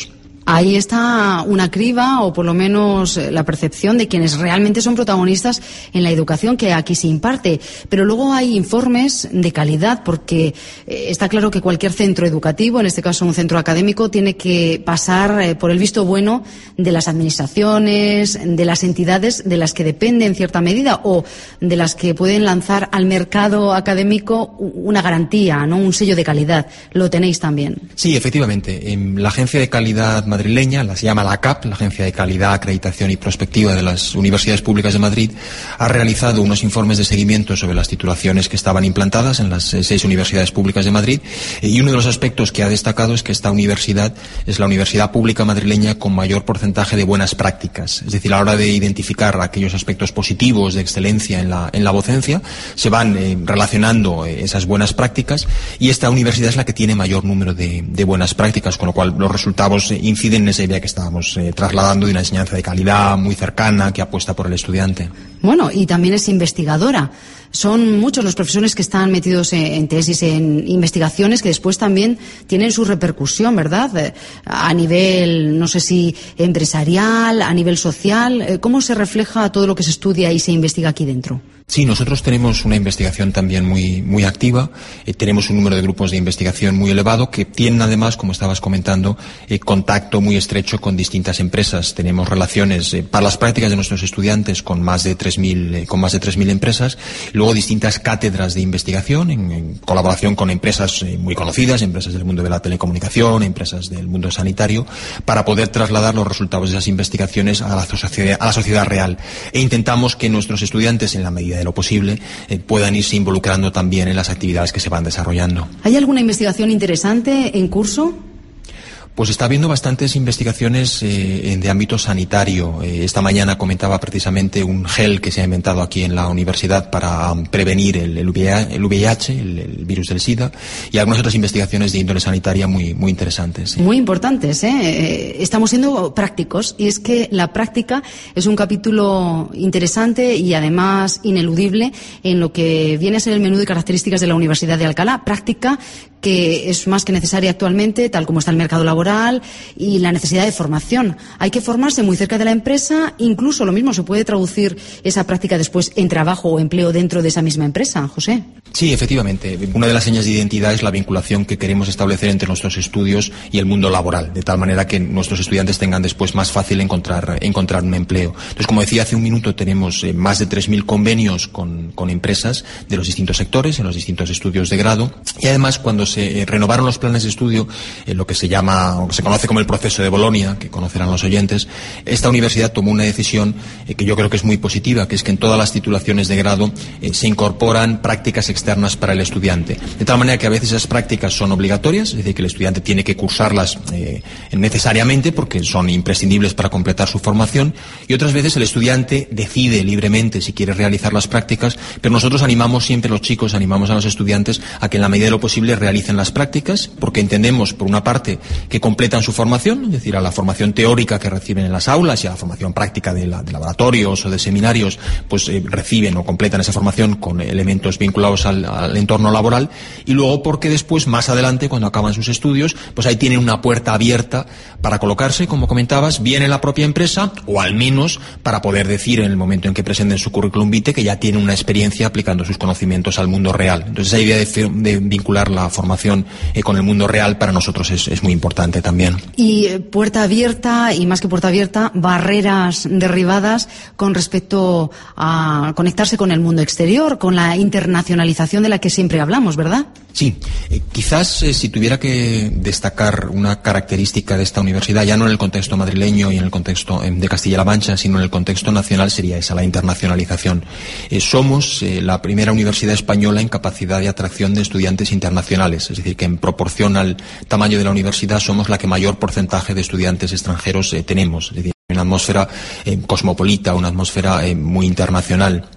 Ahí está una criba, o por lo menos la percepción de quienes realmente son protagonistas en la educación que aquí se imparte. Pero luego hay informes de calidad, porque eh, está claro que cualquier centro educativo, en este caso un centro académico, tiene que pasar eh, por el visto bueno de las administraciones, de las entidades de las que depende en cierta medida, o de las que pueden lanzar al mercado académico una garantía, ¿no? Un sello de calidad. ¿Lo tenéis también? Sí, efectivamente. La agencia de calidad madrileña, la se llama la A C A P, la Agencia de Calidad, Acreditación y Prospectiva de las Universidades Públicas de Madrid, ha realizado unos informes de seguimiento sobre las titulaciones que estaban implantadas en las seis universidades públicas de Madrid, y uno de los aspectos que ha destacado es que esta universidad es la universidad pública madrileña con mayor porcentaje de buenas prácticas. Es decir, a la hora de identificar aquellos aspectos positivos de excelencia en la, en la docencia, se van eh, relacionando eh, esas buenas prácticas, y esta universidad es la que tiene mayor número de, de buenas prácticas, con lo cual los resultados eh, inciden en esa idea que estábamos eh, trasladando de una enseñanza de calidad muy cercana que apuesta por el estudiante. Bueno, y también es investigadora. Son muchos los profesores que están metidos en tesis, en investigaciones que después también tienen su repercusión, ¿verdad? A nivel, no sé si empresarial, a nivel social. ¿Cómo se refleja todo lo que se estudia y se investiga aquí dentro? Sí, nosotros tenemos una investigación también muy, muy activa. Eh, tenemos un número de grupos de investigación muy elevado que tienen además, como estabas comentando, eh, contacto muy estrecho con distintas empresas. Tenemos relaciones eh, para las prácticas de nuestros estudiantes con más de tres mil, eh, con más de tres mil empresas. Luego distintas cátedras de investigación en, en colaboración con empresas eh, muy conocidas, empresas del mundo de la telecomunicación, empresas del mundo sanitario, para poder trasladar los resultados de esas investigaciones a la sociedad, a la sociedad real. E intentamos que nuestros estudiantes, en la medida de lo posible, eh, puedan irse involucrando también en las actividades que se van desarrollando. ¿Hay alguna investigación interesante en curso? Pues está habiendo bastantes investigaciones eh, de ámbito sanitario. Eh, esta mañana comentaba precisamente un gel que se ha inventado aquí en la universidad para um, prevenir el, el, V I H, el, el virus del SIDA, y algunas otras investigaciones de índole sanitaria muy, muy interesantes. ¿Sí? Muy importantes, ¿eh? Estamos siendo prácticos, y es que la práctica es un capítulo interesante y además ineludible en lo que viene a ser el menú de características de la Universidad de Alcalá. Práctica que es más que necesaria actualmente, tal como está el mercado laboral y la necesidad de formación. Hay que formarse muy cerca de la empresa, incluso lo mismo se puede traducir esa práctica después en trabajo o empleo dentro de esa misma empresa. José. Sí, efectivamente. Una de las señas de identidad es la vinculación que queremos establecer entre nuestros estudios y el mundo laboral, de tal manera que nuestros estudiantes tengan después más fácil encontrar, encontrar un empleo. Entonces, como decía hace un minuto, tenemos eh, más de tres mil convenios con, con empresas de los distintos sectores, en los distintos estudios de grado, y además cuando se eh, renovaron los planes de estudio, eh, lo que se llama, o que se conoce como el proceso de Bolonia, que conocerán los oyentes, esta universidad tomó una decisión eh, que yo creo que es muy positiva, que es que en todas las titulaciones de grado eh, se incorporan prácticas externas para el estudiante. De tal manera que a veces esas prácticas son obligatorias, es decir, que el estudiante tiene que cursarlas eh, necesariamente porque son imprescindibles para completar su formación, y otras veces el estudiante decide libremente si quiere realizar las prácticas, pero nosotros animamos siempre, los chicos, animamos a los estudiantes a que en la medida de lo posible realicen las prácticas, porque entendemos, por una parte, que completan su formación, es decir, a la formación teórica que reciben en las aulas y a la formación práctica de, la, de laboratorios o de seminarios, pues eh, reciben o completan esa formación con elementos vinculados al, al entorno laboral, y luego porque después, más adelante, cuando acaban sus estudios, pues ahí tienen una puerta abierta para colocarse, como comentabas, bien en la propia empresa, o al menos para poder decir en el momento en que presenten su currículum vitae que ya tienen una experiencia aplicando sus conocimientos al mundo real. Entonces esa idea de, de vincular la formación eh, con el mundo real para nosotros es, es muy importante también. Y eh, puerta abierta, y más que puerta abierta, barreras derribadas con respecto a conectarse con el mundo exterior, con la internacionalización de la que siempre hablamos, ¿verdad? Sí, eh, quizás eh, si tuviera que destacar una característica de esta universidad, ya no en el contexto madrileño y en el contexto eh, de Castilla-La Mancha, sino en el contexto nacional, sería esa, la internacionalización. Eh, somos eh, la primera universidad española en capacidad de atracción de estudiantes internacionales, es decir, que en proporción al tamaño de la universidad somos la que mayor porcentaje de estudiantes extranjeros eh, tenemos, es decir, una atmósfera eh, cosmopolita, una atmósfera eh, muy internacional.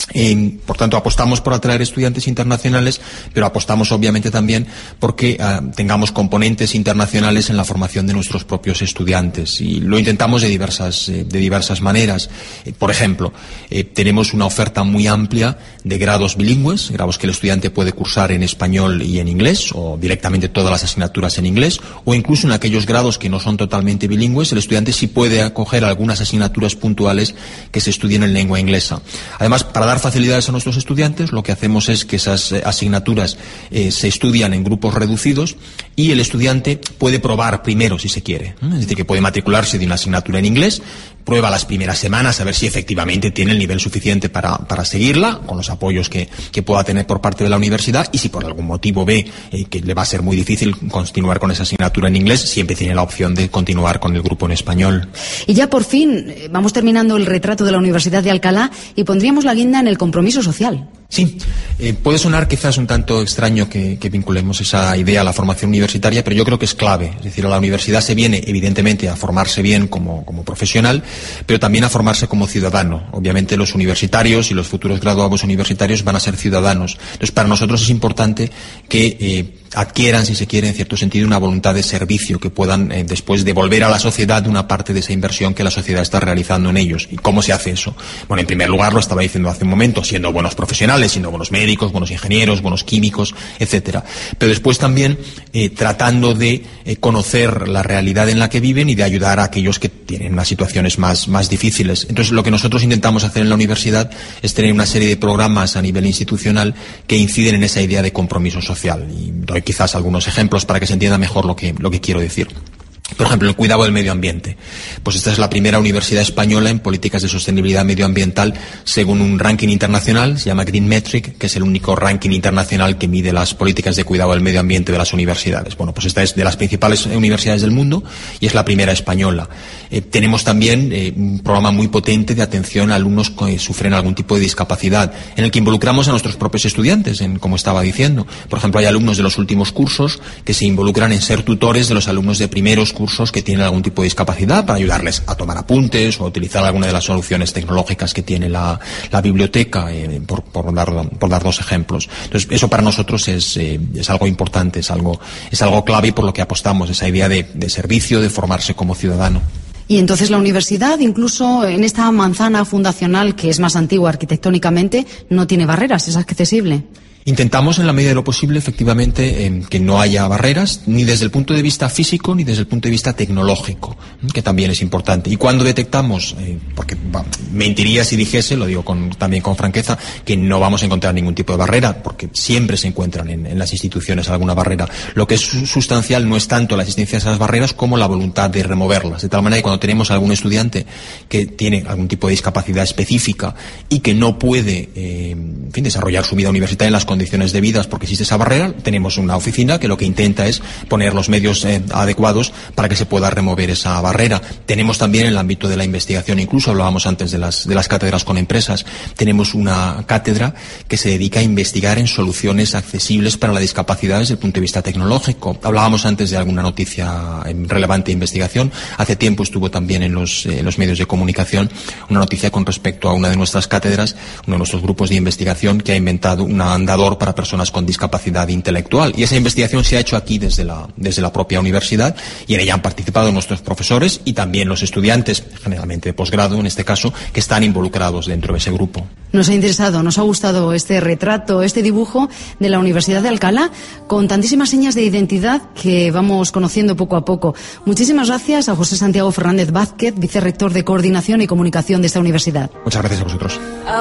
Eh, por tanto, apostamos por atraer estudiantes internacionales, pero apostamos obviamente también porque uh, tengamos componentes internacionales en la formación de nuestros propios estudiantes, y lo intentamos de diversas, eh, de diversas maneras. Eh, por ejemplo, eh, tenemos una oferta muy amplia de grados bilingües, grados que el estudiante puede cursar en español y en inglés, o directamente todas las asignaturas en inglés, o incluso en aquellos grados que no son totalmente bilingües, el estudiante sí puede acoger algunas asignaturas puntuales que se estudien en lengua inglesa. Además, para dar facilidades a nuestros estudiantes, lo que hacemos es que esas eh, asignaturas eh, se estudian en grupos reducidos, y el estudiante puede probar primero si se quiere, ¿eh? Es decir, que puede matricularse de una asignatura en inglés, prueba las primeras semanas a ver si efectivamente tiene el nivel suficiente para, para seguirla, con los apoyos que, que pueda tener por parte de la universidad, y si por algún motivo ve eh, que le va a ser muy difícil continuar con esa asignatura en inglés, siempre tiene la opción de continuar con el grupo en español. Y ya por fin vamos terminando el retrato de la Universidad de Alcalá y pondríamos la guinda en el compromiso social. Sí, eh, puede sonar quizás un tanto extraño que, que vinculemos esa idea a la formación universitaria, pero yo creo que es clave. Es decir, a la universidad se viene, evidentemente, a formarse bien como, como profesional, pero también a formarse como ciudadano. Obviamente los universitarios y los futuros graduados universitarios van a ser ciudadanos. Entonces, para nosotros es importante que eh, adquieran, si se quiere, en cierto sentido, una voluntad de servicio, que puedan eh, después devolver a la sociedad una parte de esa inversión que la sociedad está realizando en ellos. ¿Y cómo se hace eso? Bueno, en primer lugar, lo estaba diciendo hace un momento, siendo buenos profesionales, siendo buenos médicos, buenos ingenieros, buenos químicos, etcétera. Pero después también eh, tratando de eh, conocer la realidad en la que viven y de ayudar a aquellos que tienen unas situaciones más, más difíciles. Entonces, lo que nosotros intentamos hacer en la universidad es tener una serie de programas a nivel institucional que inciden en esa idea de compromiso social. Y doy quizás algunos ejemplos para que se entienda mejor lo que, lo que quiero decir. Por ejemplo, el cuidado del medio ambiente. Pues esta es la primera universidad española en políticas de sostenibilidad medioambiental según un ranking internacional, se llama Green Metric, que es el único ranking internacional que mide las políticas de cuidado del medio ambiente de las universidades. Bueno, pues esta es de las principales universidades del mundo y es la primera española. Eh, tenemos también eh, un programa muy potente de atención a alumnos que sufren algún tipo de discapacidad, en el que involucramos a nuestros propios estudiantes, en, como estaba diciendo. Por ejemplo, hay alumnos de los últimos cursos que se involucran en ser tutores de los alumnos de primeros cursos que tienen algún tipo de discapacidad, para ayudarles a tomar apuntes o a utilizar alguna de las soluciones tecnológicas que tiene la, la biblioteca, eh, por, por, dar, por dar dos ejemplos. Entonces, eso para nosotros es, eh, es algo importante, es algo, es algo clave, y por lo que apostamos, esa idea de, de servicio, de formarse como ciudadano. Y entonces la universidad, incluso en esta manzana fundacional que es más antigua arquitectónicamente, no tiene barreras, es accesible. Intentamos, en la medida de lo posible, efectivamente, eh, que no haya barreras, ni desde el punto de vista físico, ni desde el punto de vista tecnológico, que también es importante. Y cuando detectamos, eh, porque bah, mentiría si dijese, lo digo con, también con franqueza, que no vamos a encontrar ningún tipo de barrera, porque siempre se encuentran en, en las instituciones alguna barrera. Lo que es sustancial no es tanto la existencia de esas barreras como la voluntad de removerlas. De tal manera que cuando tenemos algún estudiante que tiene algún tipo de discapacidad específica y que no puede eh, en fin, desarrollar su vida universitaria en las condiciones debidas porque existe esa barrera, tenemos una oficina que lo que intenta es poner los medios eh, adecuados para que se pueda remover esa barrera. Tenemos también en el ámbito de la investigación, incluso hablábamos antes de las, de las cátedras con empresas, tenemos una cátedra que se dedica a investigar en soluciones accesibles para la discapacidad desde el punto de vista tecnológico. Hablábamos antes de alguna noticia relevante de investigación. Hace tiempo estuvo también en los, eh, los medios de comunicación una noticia con respecto a una de nuestras cátedras, uno de nuestros grupos de investigación que ha inventado un andador para personas con discapacidad intelectual. Y esa investigación se ha hecho aquí desde la, desde la propia universidad, y en ella han participado nuestros profesores y también los estudiantes, generalmente de posgrado en este caso, que están involucrados dentro de ese grupo. Nos ha interesado, nos ha gustado este retrato, este dibujo de la Universidad de Alcalá, con tantísimas señas de identidad que vamos conociendo poco a poco. Muchísimas gracias a José Santiago Fernández Vázquez, vicerrector de Coordinación y Comunicación de esta universidad. Muchas gracias a vosotros.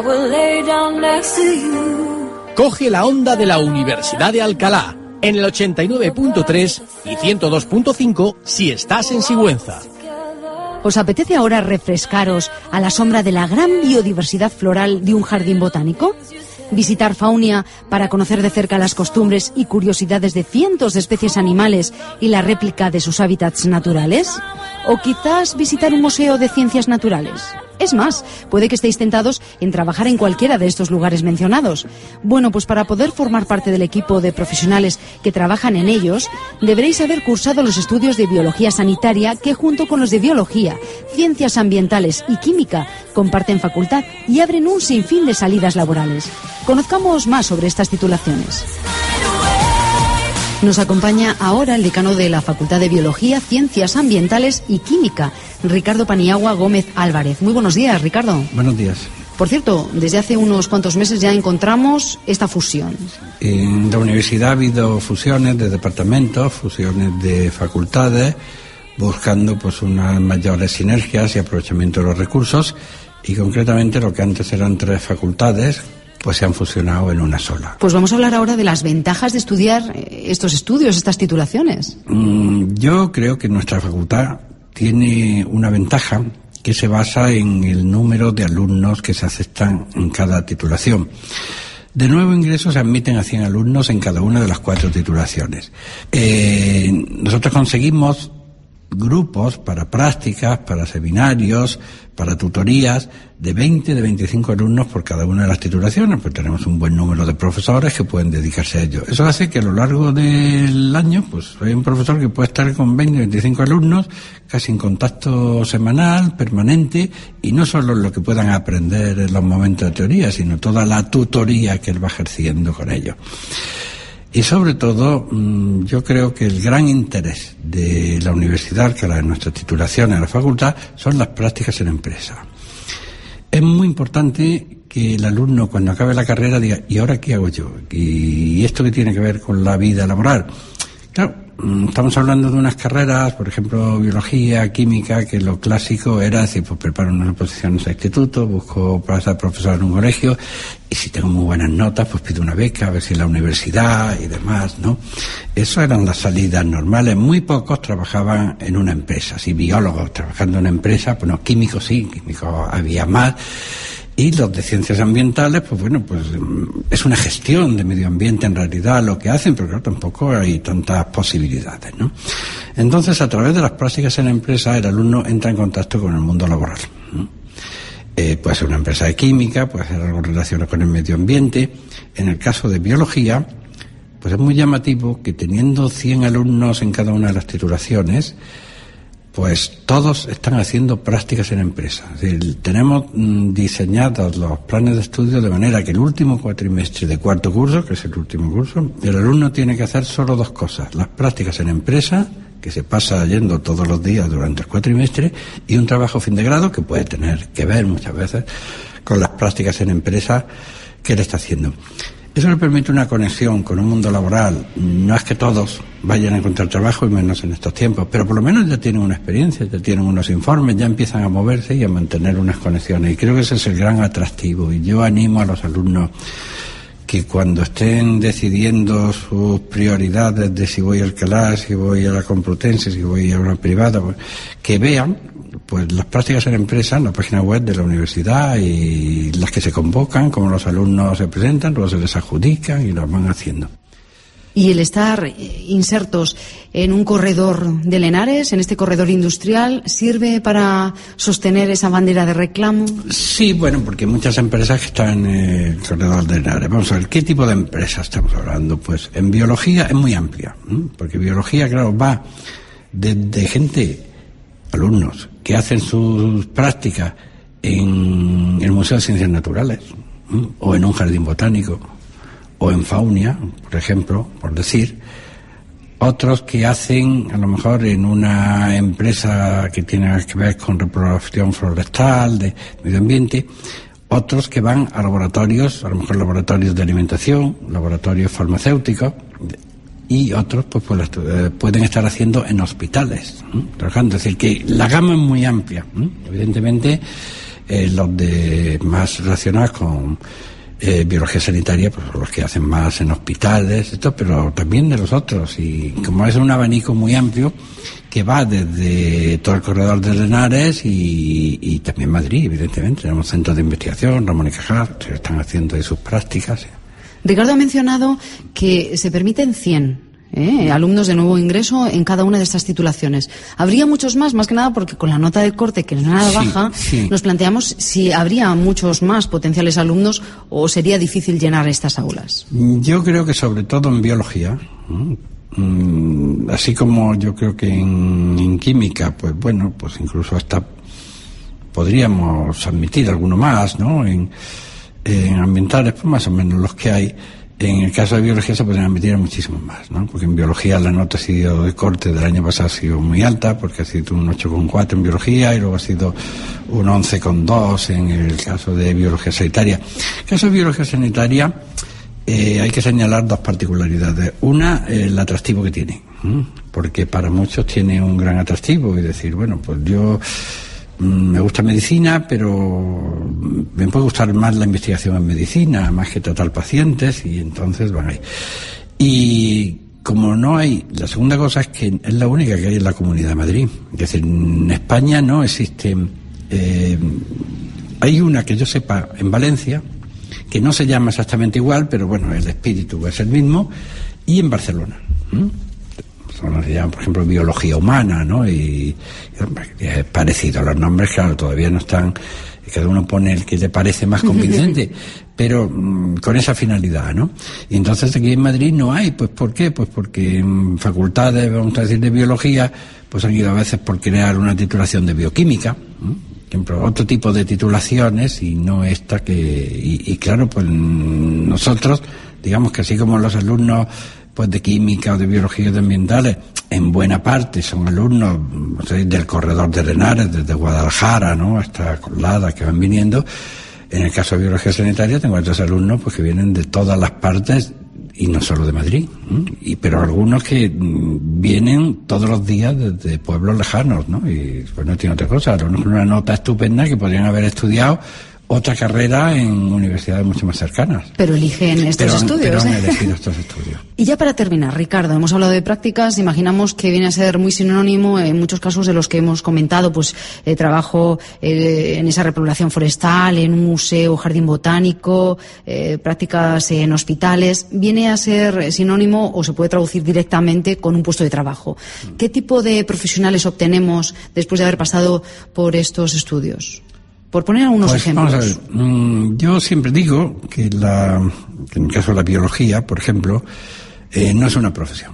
Coge la onda de la Universidad de Alcalá en el ochenta y nueve punto tres y ciento dos punto cinco si estás en Sigüenza. ¿Os apetece ahora refrescaros a la sombra de la gran biodiversidad floral de un jardín botánico? ¿Visitar Faunia para conocer de cerca las costumbres y curiosidades de cientos de especies animales y la réplica de sus hábitats naturales? ¿O quizás visitar un museo de ciencias naturales? Es más, puede que estéis tentados en trabajar en cualquiera de estos lugares mencionados. Bueno, pues para poder formar parte del equipo de profesionales que trabajan en ellos, deberéis haber cursado los estudios de biología sanitaria que, junto con los de biología, ciencias ambientales y química, comparten facultad y abren un sinfín de salidas laborales. Conozcamos más sobre estas titulaciones. Nos acompaña ahora el decano de la Facultad de Biología, Ciencias Ambientales y Química, Ricardo Paniagua Gómez Álvarez. Muy buenos días, Ricardo. Buenos días. Por cierto, desde hace unos cuantos meses ya encontramos esta fusión. En la universidad ha habido fusiones de departamentos, fusiones de facultades, buscando pues unas mayores sinergias y aprovechamiento de los recursos, y concretamente lo que antes eran tres facultades pues se han fusionado en una sola. Pues vamos a hablar ahora de las ventajas de estudiar estos estudios, estas titulaciones. Mm, yo creo que nuestra facultad tiene una ventaja que se basa en el número de alumnos que se aceptan en cada titulación. De nuevo ingreso se admiten a cien alumnos en cada una de las cuatro titulaciones. Eh, nosotros conseguimos grupos para prácticas, para seminarios, para tutorías, de veinte, de veinticinco alumnos por cada una de las titulaciones, pues tenemos un buen número de profesores que pueden dedicarse a ello. Eso hace que a lo largo del año, pues hay un profesor que puede estar con veinte, veinticinco alumnos, casi en contacto semanal, permanente, y no solo lo que puedan aprender en los momentos de teoría, sino toda la tutoría que él va ejerciendo con ellos. Y sobre todo, yo creo que el gran interés de la universidad, que de nuestras titulaciones en la facultad, son las prácticas en empresa. Es muy importante que el alumno, cuando acabe la carrera, diga, ¿y ahora qué hago yo? ¿Y esto qué tiene que ver con la vida laboral? Claro, estamos hablando de unas carreras, por ejemplo, biología, química, que lo clásico era decir, pues preparo unas oposiciones a instituto, busco para ser profesor en un colegio, y si tengo muy buenas notas, pues pido una beca, a ver si en la universidad y demás, ¿no? Eso eran las salidas normales. Muy pocos trabajaban en una empresa. Si biólogos trabajando en una empresa, pues no, químicos sí, químicos había más. Y los de ciencias ambientales, pues bueno, pues es una gestión de medio ambiente en realidad lo que hacen, pero claro, tampoco hay tantas posibilidades, ¿no? Entonces, a través de las prácticas en empresa, el alumno entra en contacto con el mundo laboral, ¿no? Eh, puede ser una empresa de química, puede ser algo relacionado con el medio ambiente. En el caso de biología, pues es muy llamativo que teniendo cien alumnos en cada una de las titulaciones, pues todos están haciendo prácticas en empresas. Es decir, tenemos mm, diseñados los planes de estudio de manera que el último cuatrimestre de cuarto curso, que es el último curso, el alumno tiene que hacer solo dos cosas: las prácticas en empresa, que se pasa yendo todos los días durante el cuatrimestre, y un trabajo fin de grado que puede tener que ver muchas veces con las prácticas en empresa que él está haciendo. Eso le permite una conexión con un mundo laboral. No es que todos vayan a encontrar trabajo, y menos en estos tiempos, pero por lo menos ya tienen una experiencia, ya tienen unos informes, ya empiezan a moverse y a mantener unas conexiones. Y creo que ese es el gran atractivo. Y yo animo a los alumnos que cuando estén decidiendo sus prioridades de si voy al Alcalá, si voy a la Complutense, si voy a una privada, pues, que vean pues las prácticas en empresa en la página web de la universidad, y las que se convocan, como los alumnos se presentan, luego se les adjudican y las van haciendo. Y el estar insertos en un corredor de Lenares, en este corredor industrial, ¿sirve para sostener esa bandera de reclamo? Sí, bueno, porque hay muchas empresas que están en el corredor de Lenares. Vamos a ver, ¿qué tipo de empresas estamos hablando? Pues en biología es muy amplia, ¿eh? Porque biología, claro, va desde gente, alumnos, que hacen sus prácticas en el Museo de Ciencias Naturales, ¿eh? O en un jardín botánico, o en Faunia, por ejemplo, por decir. Otros que hacen, a lo mejor, en una empresa que tiene que ver con reproducción forestal, de medio ambiente. Otros que van a laboratorios, a lo mejor laboratorios de alimentación, laboratorios farmacéuticos, y otros pues, pues eh, pueden estar haciendo en hospitales, ¿eh? trabajando. Es decir, que la gama es muy amplia, ¿eh? Evidentemente, eh, los de más relacionados con Eh, biología sanitaria, pues los que hacen más en hospitales, esto, pero también de los otros. Y como es un abanico muy amplio que va desde todo el corredor de Lenares y, y también Madrid, evidentemente. Tenemos centros de investigación, Ramón y Cajal, que están haciendo ahí sus prácticas. Ricardo ha mencionado que se permiten cien ¿eh? Alumnos de nuevo ingreso en cada una de estas titulaciones. Habría muchos más, más que nada porque con la nota de corte, que no es nada baja, sí, sí. nos planteamos si habría muchos más potenciales alumnos o sería difícil llenar estas aulas. Yo creo que sobre todo en biología, ¿no? Así como yo creo que en, en química, pues bueno, pues incluso hasta podríamos admitir alguno más, ¿no? En, en ambientales, pues más o menos los que hay. En el caso de biología se podrían admitir muchísimos más, ¿no? Porque en biología la nota ha sido de corte del año pasado ha sido muy alta, porque ha sido un ocho coma cuatro en biología y luego ha sido un once coma dos en el caso de biología sanitaria. En el caso de biología sanitaria eh, hay que señalar dos particularidades. Una, el atractivo que tiene, ¿eh? Porque para muchos tiene un gran atractivo y decir, bueno, pues yo me gusta medicina, pero me puede gustar más la investigación en medicina, más que tratar pacientes, y entonces van ahí. Y como no hay, la segunda cosa es que es la única que hay en la Comunidad de Madrid. Es decir, en España no existe, eh, hay una que yo sepa en Valencia, que no se llama exactamente igual, pero bueno, el espíritu es el mismo, y en Barcelona. ¿Mm? Se llama, por ejemplo, biología humana, ¿no? Y, y es parecido. Los nombres, claro, todavía no están. Cada uno pone el que le parece más convincente, pero mmm, con esa finalidad, ¿no? Y entonces aquí en Madrid no hay. Pues ¿por qué? Pues porque en facultades, vamos a decir, de biología, pues han ido a veces por crear una titulación de bioquímica, ¿no? Ejemplo, otro tipo de titulaciones y no esta que. Y, y claro, pues nosotros, digamos que así como los alumnos pues de química o de biología de ambientales, en buena parte son alumnos, o sea, del corredor de Henares, desde Guadalajara, ¿no?, hasta Colada, que van viniendo. En el caso de biología sanitaria tengo otros alumnos pues que vienen de todas las partes y no solo de Madrid, ¿eh? Y pero algunos que vienen todos los días desde pueblos lejanos, ¿no? Y pues no tiene otra cosa, algunos con una nota estupenda que podrían haber estudiado otra carrera en universidades mucho más cercanas. Pero eligen estos pero, estudios. Pero han ¿eh? elegido estos estudios. Y ya para terminar, Ricardo, hemos hablado de prácticas, imaginamos que viene a ser muy sinónimo en muchos casos de los que hemos comentado, pues eh, trabajo eh, en esa repoblación forestal, en un museo, jardín botánico, eh, prácticas en hospitales. Viene a ser sinónimo o se puede traducir directamente con un puesto de trabajo. ¿Qué tipo de profesionales obtenemos después de haber pasado por estos estudios? Por poner algunos pues, ejemplos. Vamos a ver. Yo siempre digo que, la, que en el caso de la biología, por ejemplo, eh, no es una profesión.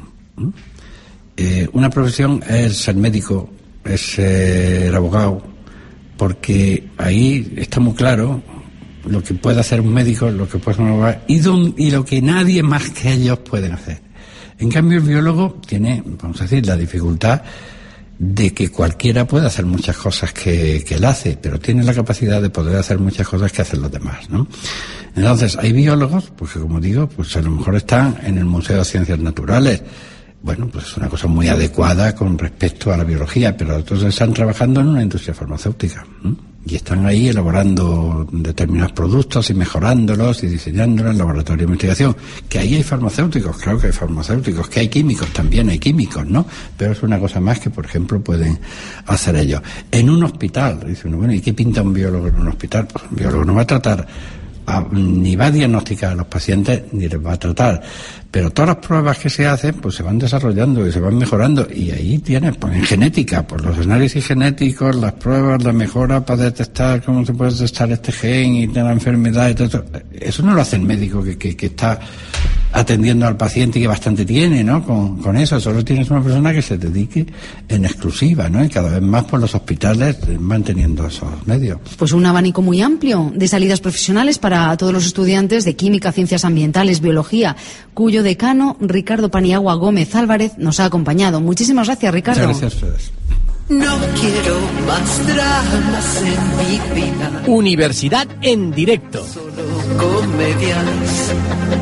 Eh, una profesión es ser médico, es ser abogado, porque ahí está muy claro lo que puede hacer un médico, lo que puede hacer un abogado y, don, y lo que nadie más que ellos pueden hacer. En cambio, el biólogo tiene, vamos a decir, la dificultad de que cualquiera puede hacer muchas cosas que, que él hace, pero tiene la capacidad de poder hacer muchas cosas que hacen los demás, ¿no? Entonces, hay biólogos, pues que como digo, pues a lo mejor están en el Museo de Ciencias Naturales. Bueno, pues es una cosa muy adecuada con respecto a la biología, pero otros están trabajando en una industria farmacéutica, ¿no? Y están ahí elaborando determinados productos y mejorándolos y diseñándolos en laboratorio de investigación. Que ahí hay farmacéuticos, claro que hay farmacéuticos, que hay químicos, también hay químicos, ¿no? Pero es una cosa más que, por ejemplo, pueden hacer ellos. En un hospital, dice uno, bueno, ¿y qué pinta un biólogo en un hospital? Pues un biólogo no va a tratar, a, ni va a diagnosticar a los pacientes, ni les va a tratar. Pero todas las pruebas que se hacen, pues se van desarrollando y se van mejorando. Y ahí tienes, pues en genética, pues los análisis genéticos, las pruebas, la mejora para detectar cómo se puede detectar este gen y de la enfermedad y todo eso. Eso no lo hace el médico que, que, que está atendiendo al paciente y que bastante tiene, ¿no? Con, con eso, solo tienes una persona que se dedique en exclusiva, ¿no? Y cada vez más, pues los hospitales van teniendo esos medios. Pues un abanico muy amplio de salidas profesionales para todos los estudiantes de química, ciencias ambientales, biología, cuyo decano, Ricardo Paniagua Gómez Álvarez, nos ha acompañado. Muchísimas gracias, Ricardo. Muchas gracias a ustedes. No quiero más dramas en mi vida. Universidad en directo. Solo comedias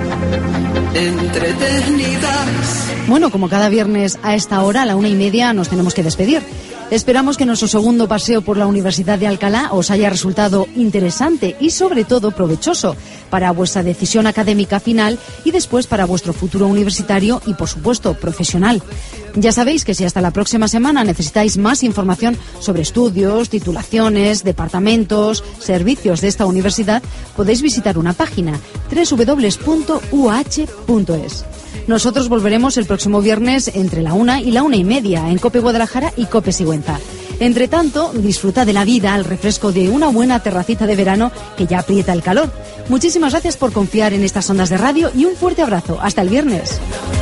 entretenidas. Bueno, como cada viernes a esta hora, a la una y media, nos tenemos que despedir. Esperamos que nuestro segundo paseo por la Universidad de Alcalá os haya resultado interesante y sobre todo provechoso para vuestra decisión académica final y después para vuestro futuro universitario y, por supuesto, profesional. Ya sabéis que si hasta la próxima semana necesitáis más información sobre estudios, titulaciones, departamentos, servicios de esta universidad, podéis visitar una página doble u doble u doble u punto u h punto es. Nosotros volveremos el próximo viernes entre la una y la una y media en COPE Guadalajara y COPE Sigüenza. Entre tanto, disfruta de la vida al refresco de una buena terracita de verano que ya aprieta el calor. Muchísimas gracias por confiar en estas ondas de radio y un fuerte abrazo. Hasta el viernes.